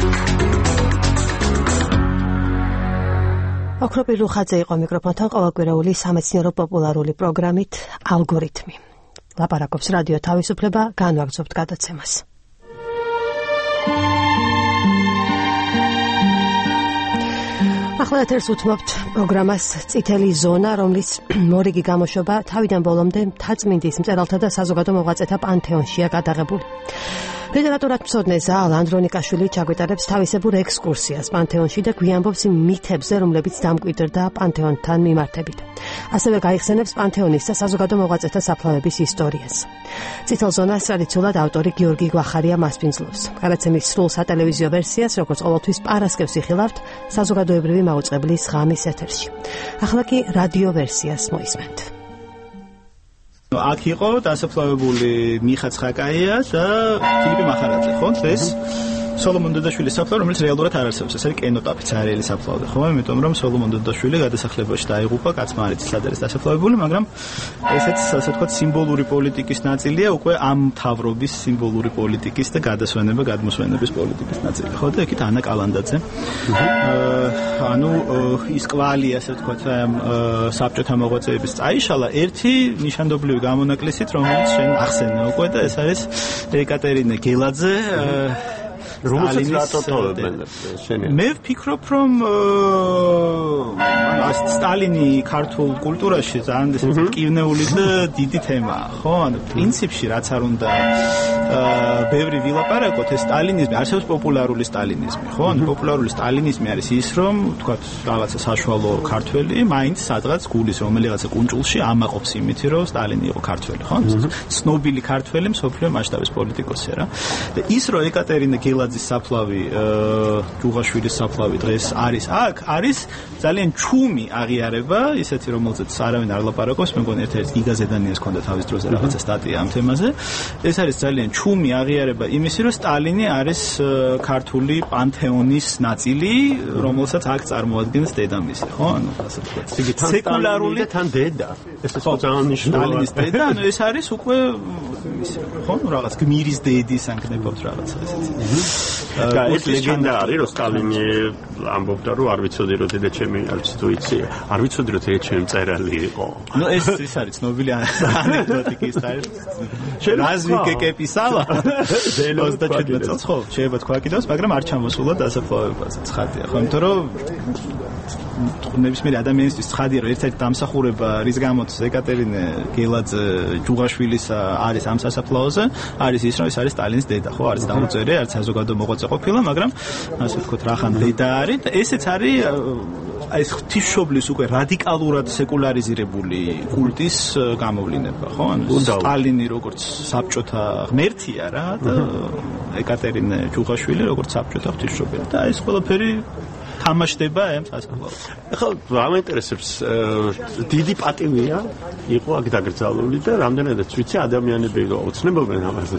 ოქროპირ რუხაძე იყო მიკროფონთან ყოველკვირეული სამეცნიერო პოპულარული პროგრამით ალგორითმი. ლაპარაკობს რადიო თავისუფლება, განვაგრძობთ გადაცემას. ახლა ეთერს უთმობთ პროგრამას წითელი ზონა, რომლის მორიგი გამოშვება თავიდან ბოლომდე მთაწმინდის მწერალთა და საზოგადო მოღვაწეთა პანთეონშია გადაღებული. ლიტერატურად მცოდნე ზაალ ანდრონიკაშვილი ჩაგვიტარებს თავისებურ ექსკურსიას პანთეონში და გვიამბობს იმ მითებზე, რომლებიც დამკვიდრდა პანთეონთან მიმართებით. ასევე გაიხსენებს პანთეონის და საზოგადო მოღვაწეთა საფლავების ისტორიას. წითელ ზონას ტრადიციულად ავტორი გიორგი გვახარია მასპინძლობს. გადაცემის სრულ სატელევიზიო ვერსიას, როგორც ყოველთვის პარასკევს იხილავთ საზოგადოებრივი მაუწყებლის ღამის ეთერში. ახლა კი რადიო ვერსიას მოისმენთ. აქ იყო დასაფლავებული მიხა ცხაკაია და ფილიპე მახარაძე, ხო? ეს სოლომონ დოდაშვილის საფლავი, რომელიც რეალურად არ არსებობს. ეს არის კენოტაფიც არიელი საფლავი, ხო? იმიტომ რომ სოლომონ დოდაშვილი გადასახლებაში დაიღუპა, კაც მარიც სად არის დასაფლავებული, მაგრამ ესეც ასე ვთქვათ სიმბოლური პოლიტიკის ნაწილია, უკვე ამ მთავრობის სიმბოლური პოლიტიკის და გადასვენება, გადმოსვენების პოლიტიკის ნაწილი, ხო? და იქით ანა კალანდაძე. ანუ ის კვალი, ასე ვთქვათ, ამ საბჭოთა მოღვაწეების წაიშალა ერთი ნიშანდობლივი გამონაკლისით, რომელიც შენ ახსენე უკვე და ეს არის ეკატერინე გელაძე. რომელსაც რატოტოვებენ შენი? მე ვფიქრობ, რომ ანუ სტალინი ქართულ კულტურაში ძალიან მტკივნეული და დიდი თემაა, ხო? ანუ პრინციპში რაც არ უნდა ბევრი ვილაპარაკოთ, ეს სტალინიზმი არსებობს პოპულარული სტალინიზმი, ხო? ანუ პოპულარული სტალინიზმი არის ის, რომ თქვათ რაღაცა საშუალო ქართველი მაინც სადღაც გულის რომელიღაცა კუნჭულში ამაყობს იმითი, რომ სტალინი იყო ქართველი, ხო? ცნობილი ქართველი მსოფლიო მასშტაბის პოლიტიკოსია რა. და ის რომ ეკატერინე გელაძის საფლავი, ჯუღაშვილის საფლავი დღეს არის აქ, არის ძალიან ჩუმი აღიარება, ისეთი რომელზეც არავინ არ ლაპარაკობს, მე მგონი ერთ-ერთი გიგა ზედანიას ჰქონდა თავის დროზე რაღაცა სტატია ამ თემაზე. ეს არის ძალიან ჩუმი აღიარება იმისი, რომ სტალინი არის ქართული პანთეონის ნაწილი, რომელსაც აქ წარმოადგენს დედამისი, ხო? ანუ ასე ვთქვათ. სეკულარული და თან დედა. ეს ძალიან მნიშვნელოვანია. სტალინის დედა, ანუ ეს არის უკვე ისე, ხო? რაღაც გმირის დედის ანკნებობთ რაღაცა ესეთი. და ეს ლეგენდა არის, რომ სტალინი ამბობდა, რომ არ ვიცოდი, რომ დედა ჩემი არ ვიცი თუ იცი, არ ვიცოდი, რომ დედა ჩემი მწერალი იყო. ნუ ეს ის არის ცნობილი ანეკდოტი ის არის. რაზვიკე კეპისალა ოცდაჩვიდმეტ წელს ხო, შეიძლება თქვა კიდევს, მაგრამ არ ჩამოსულა დასაფლავებაზე ცხადია, ხო, იმიტომ რომ ნებისმიერი ადამიანისთვის ცხადია, რომ ერთ-ერთი დამსახურება, რის გამოც ეკატერინე გელაძე ჯუღაშვილის არის ამ სასაფლაოზე, არის ის, რომ ეს არის სტალინის დედა, ხო, არის დაუწერე, არის საზოგადო მოღვაწე ყოფილა, მაგრამ ასე ვთქვათ, რახან დედა არის და ესეც არის აი ეს ღვთისმშობლის უკვე რადიკალურად სეკულარიზირებული კულტის გამოვლინება, ხო? ანუ სტალინი როგორც საბჭოთა ღმერთია რა და ეკატერინე ჯუღაშვილი როგორც საბჭოთა ღვთისმშობელი და ეს ყველაფერი თამაშდება ამ სასაფლაოზე. ახლა ამაინტერესებს დიდი პატივია იყო აქ დაკრძალული და რამდენადაც ვიცი ადამიანები ოცნებობენ ამაზე.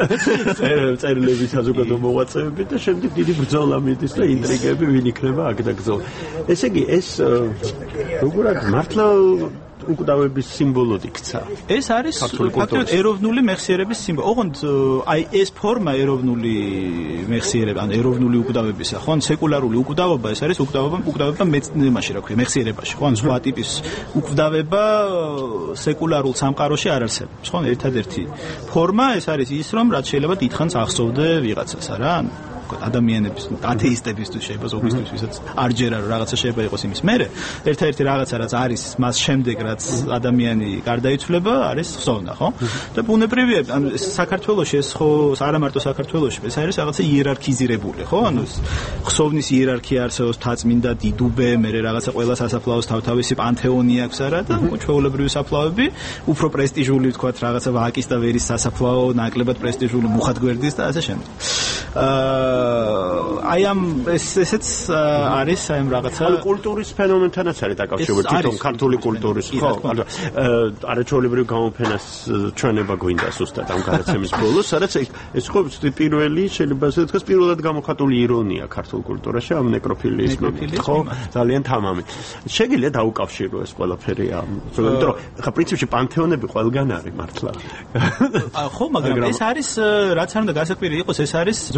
წერილები საზოგადო მოღვაწეები და შემდეგ დიდი ბრძოლა მიდის და ინტრიგები ვინ იქნება აქ დაკრძალული. ესე იგი ეს როგორად მართლა უკვდავების სიმბოლოდ იქცა. ეს არის ფაქტობრივად ეროვნული მეხსიერების სიმბოლო. ოღონდ აი ეს ფორმა ეროვნული მეხსიერება, ან ეროვნული უკვდავებისა, ხო? სეკულარული უკვდავება, ეს არის უკვდავება, უკვდავება მეცნიერებაში, რა ქვია, მეხსიერებაში, ხო? ან სხვა ტიპის უკვდავება სეკულარულ სამყაროში არ არსებობს, ხო? ერთადერთი ფორმა ეს არის ის, რომ რაც შეიძლება დიდხანს ახსოვდე ვიღაცას, არა? ადამიანების, ათეისტებისთვის შეიძლება ზოგისთვის, ვისაც არ ჯერა რომ რაღაცა შეიძლება იყოს იმის მერე, ერთ-ერთი რაღაცა რაც არის მას შემდეგ რაც ადამიანი გარდაიცვლება, არის ხსოვნა, ხო? და ბუნებრივია, ანუ საქართველოში ეს ხო არა მარტო საქართველოში, ეს არის რაღაცა იერარქიზირებული, ხო? ანუ ხსოვნის იერარქია არსებობს, თაწმინდა, დიდუბე, მერე რაღაცა ყველა სასაფლაოს თავთავისი პანთეონი აქვს, არა? და ჩვეულებრივი საფლავები, უფრო პრესტიჟული, ვთქვათ, რაღაცა ვაკის და ვერის სასაფლაო, ნაკლებად პრესტიჟული მუხათგვერდის და ასე შემდეგ. აა აი ამ ესეც არის აი ამ რაღაცა კულტურის ფენომენთანაც არის დაკავშირებული თვითონ ქართული კულტურის ხო ანუ არაჩვეულებრივ გამოფენას ჩვენება გვინდა ზუსტად ამ გადაცემის ბოლოს სადაც ეს ხო პირველი შეიძლება ასე ვთქვას პირველად გამოხატული ირონია ქართულ კულტურაში ამ ნეკროფილიის ხო ძალიან თამამი შეგიძლია დაუკავშირო ეს ყველაფერი ამ ზოგადად რომ ხა პრინციპში პანთეონები ყველგან არის მართლა ხო მაგრამ ეს არის რაც არ უნდა გასაკვირი იყოს ეს არის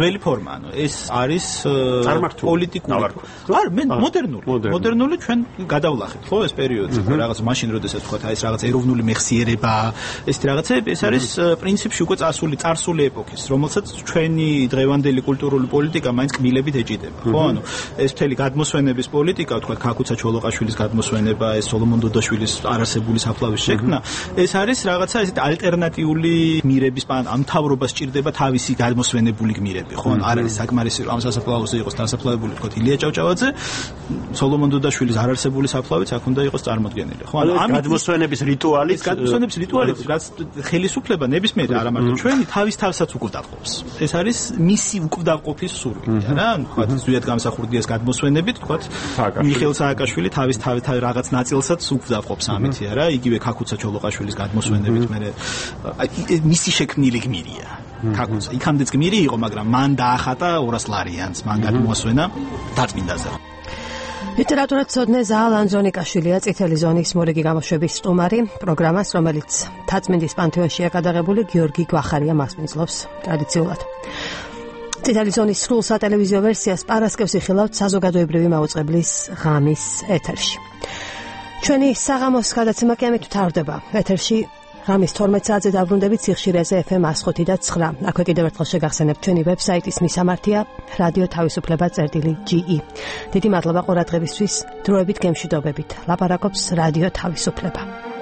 ძველი ფორმა, ანუ ეს არის პოლიტიკური. არ, მე მოდერნული. მოდერნული ჩვენ გადავლახეთ, ხო, ეს პერიოდი, რაღაც მაშინ როდესაც თქვა ეს რაღაც ეროვნული მეხსიერება, ეს რაღაცები, ეს არის პრინციპში უკვე წარსული, წარსული ეპოქის, რომელსაც ჩვენი დღევანდელი კულტურული პოლიტიკა მაინც კბილებით ეჭიდება, ხო? ანუ ეს მთელი გადმოსვენების პოლიტიკა, თქვა ქაქუცა ჩოლოყაშვილის გადმოსვენება, ეს სოლომონ დოდაშვილის არასებული საფლავის შექმნა, ეს არის რაღაცა ესეთი ალტერნატიული გმირების პან, ამ მთავრობას ჭირდება თავისი გადმოსვენებული გმირები, ხო? ანუ არ არის საკმარისი რომ ამ სასაფლაოზე იყოს დასაფლავებული, თქო, ილია ჭავჭავაძე, სოლომონ დოდაშვილის არარსებული საფლავიც აქ უნდა იყოს წარმოდგენილი, ხო? ანუ ამ გადმოსვენების რიტუალით, გადმოსვენების რიტუალით, რაც ხელისუფლება ნებისმიერი არა მარტო ჩვენი თავის თავსაც უკვდავყოფს. ეს არის მისი უკვდავყოფის სურვილი, რა? ანუ თქვა ზუსტად გამსახურდია ეს გადმოსვენებით, თქვა მიხეილ სააკაშვილი თავის თავის რაღაც ნაწილსაც უკვდავყოფს ამითი, რა? იგივე ქაქუცა ჩოლოყაშვილის გადმოსვენებით მე მისი შექმნილი გმირია. ქაქუცა იქამდეც გმირი იყო, მაგრამ მან დაახატა ორას ლარიანს, მან გადმოასვენა დაწმინდაზე. ლიტერატურაცოდნე ზაალ ანზონიკაშვილია წითელი ზონის მორიგი გამოშვების სტუმარი პროგრამას, რომელიც თაწმინდის პანთეონშია გადაღებული გიორგი გვახარია მასპინძლობს ტრადიციულად. წითელი ზონის სრულ სატელევიზიო ვერსიას პარასკევს იხილავთ საზოგადოებრივი მაუწყებლის ღამის ეთერში. ჩვენი საღამოს გადაცემა კი ამით მთავრდება. ეთერში ღამის თორმეტ საათზე დაბრუნდებით სიხშირეზე ეფ ემ εκατო ხუთი და ცხრა. აქვე კიდევ ერთხელ შეგახსენებთ ჩვენი ვებსაიტის მისამართია რადიო თავისუფლება წერტილი ჯი ი. დიდი მადლობა ყურადღებისთვის. დროებით გემშვიდობებით. ლაპარაკობს რადიო თავისუფლება.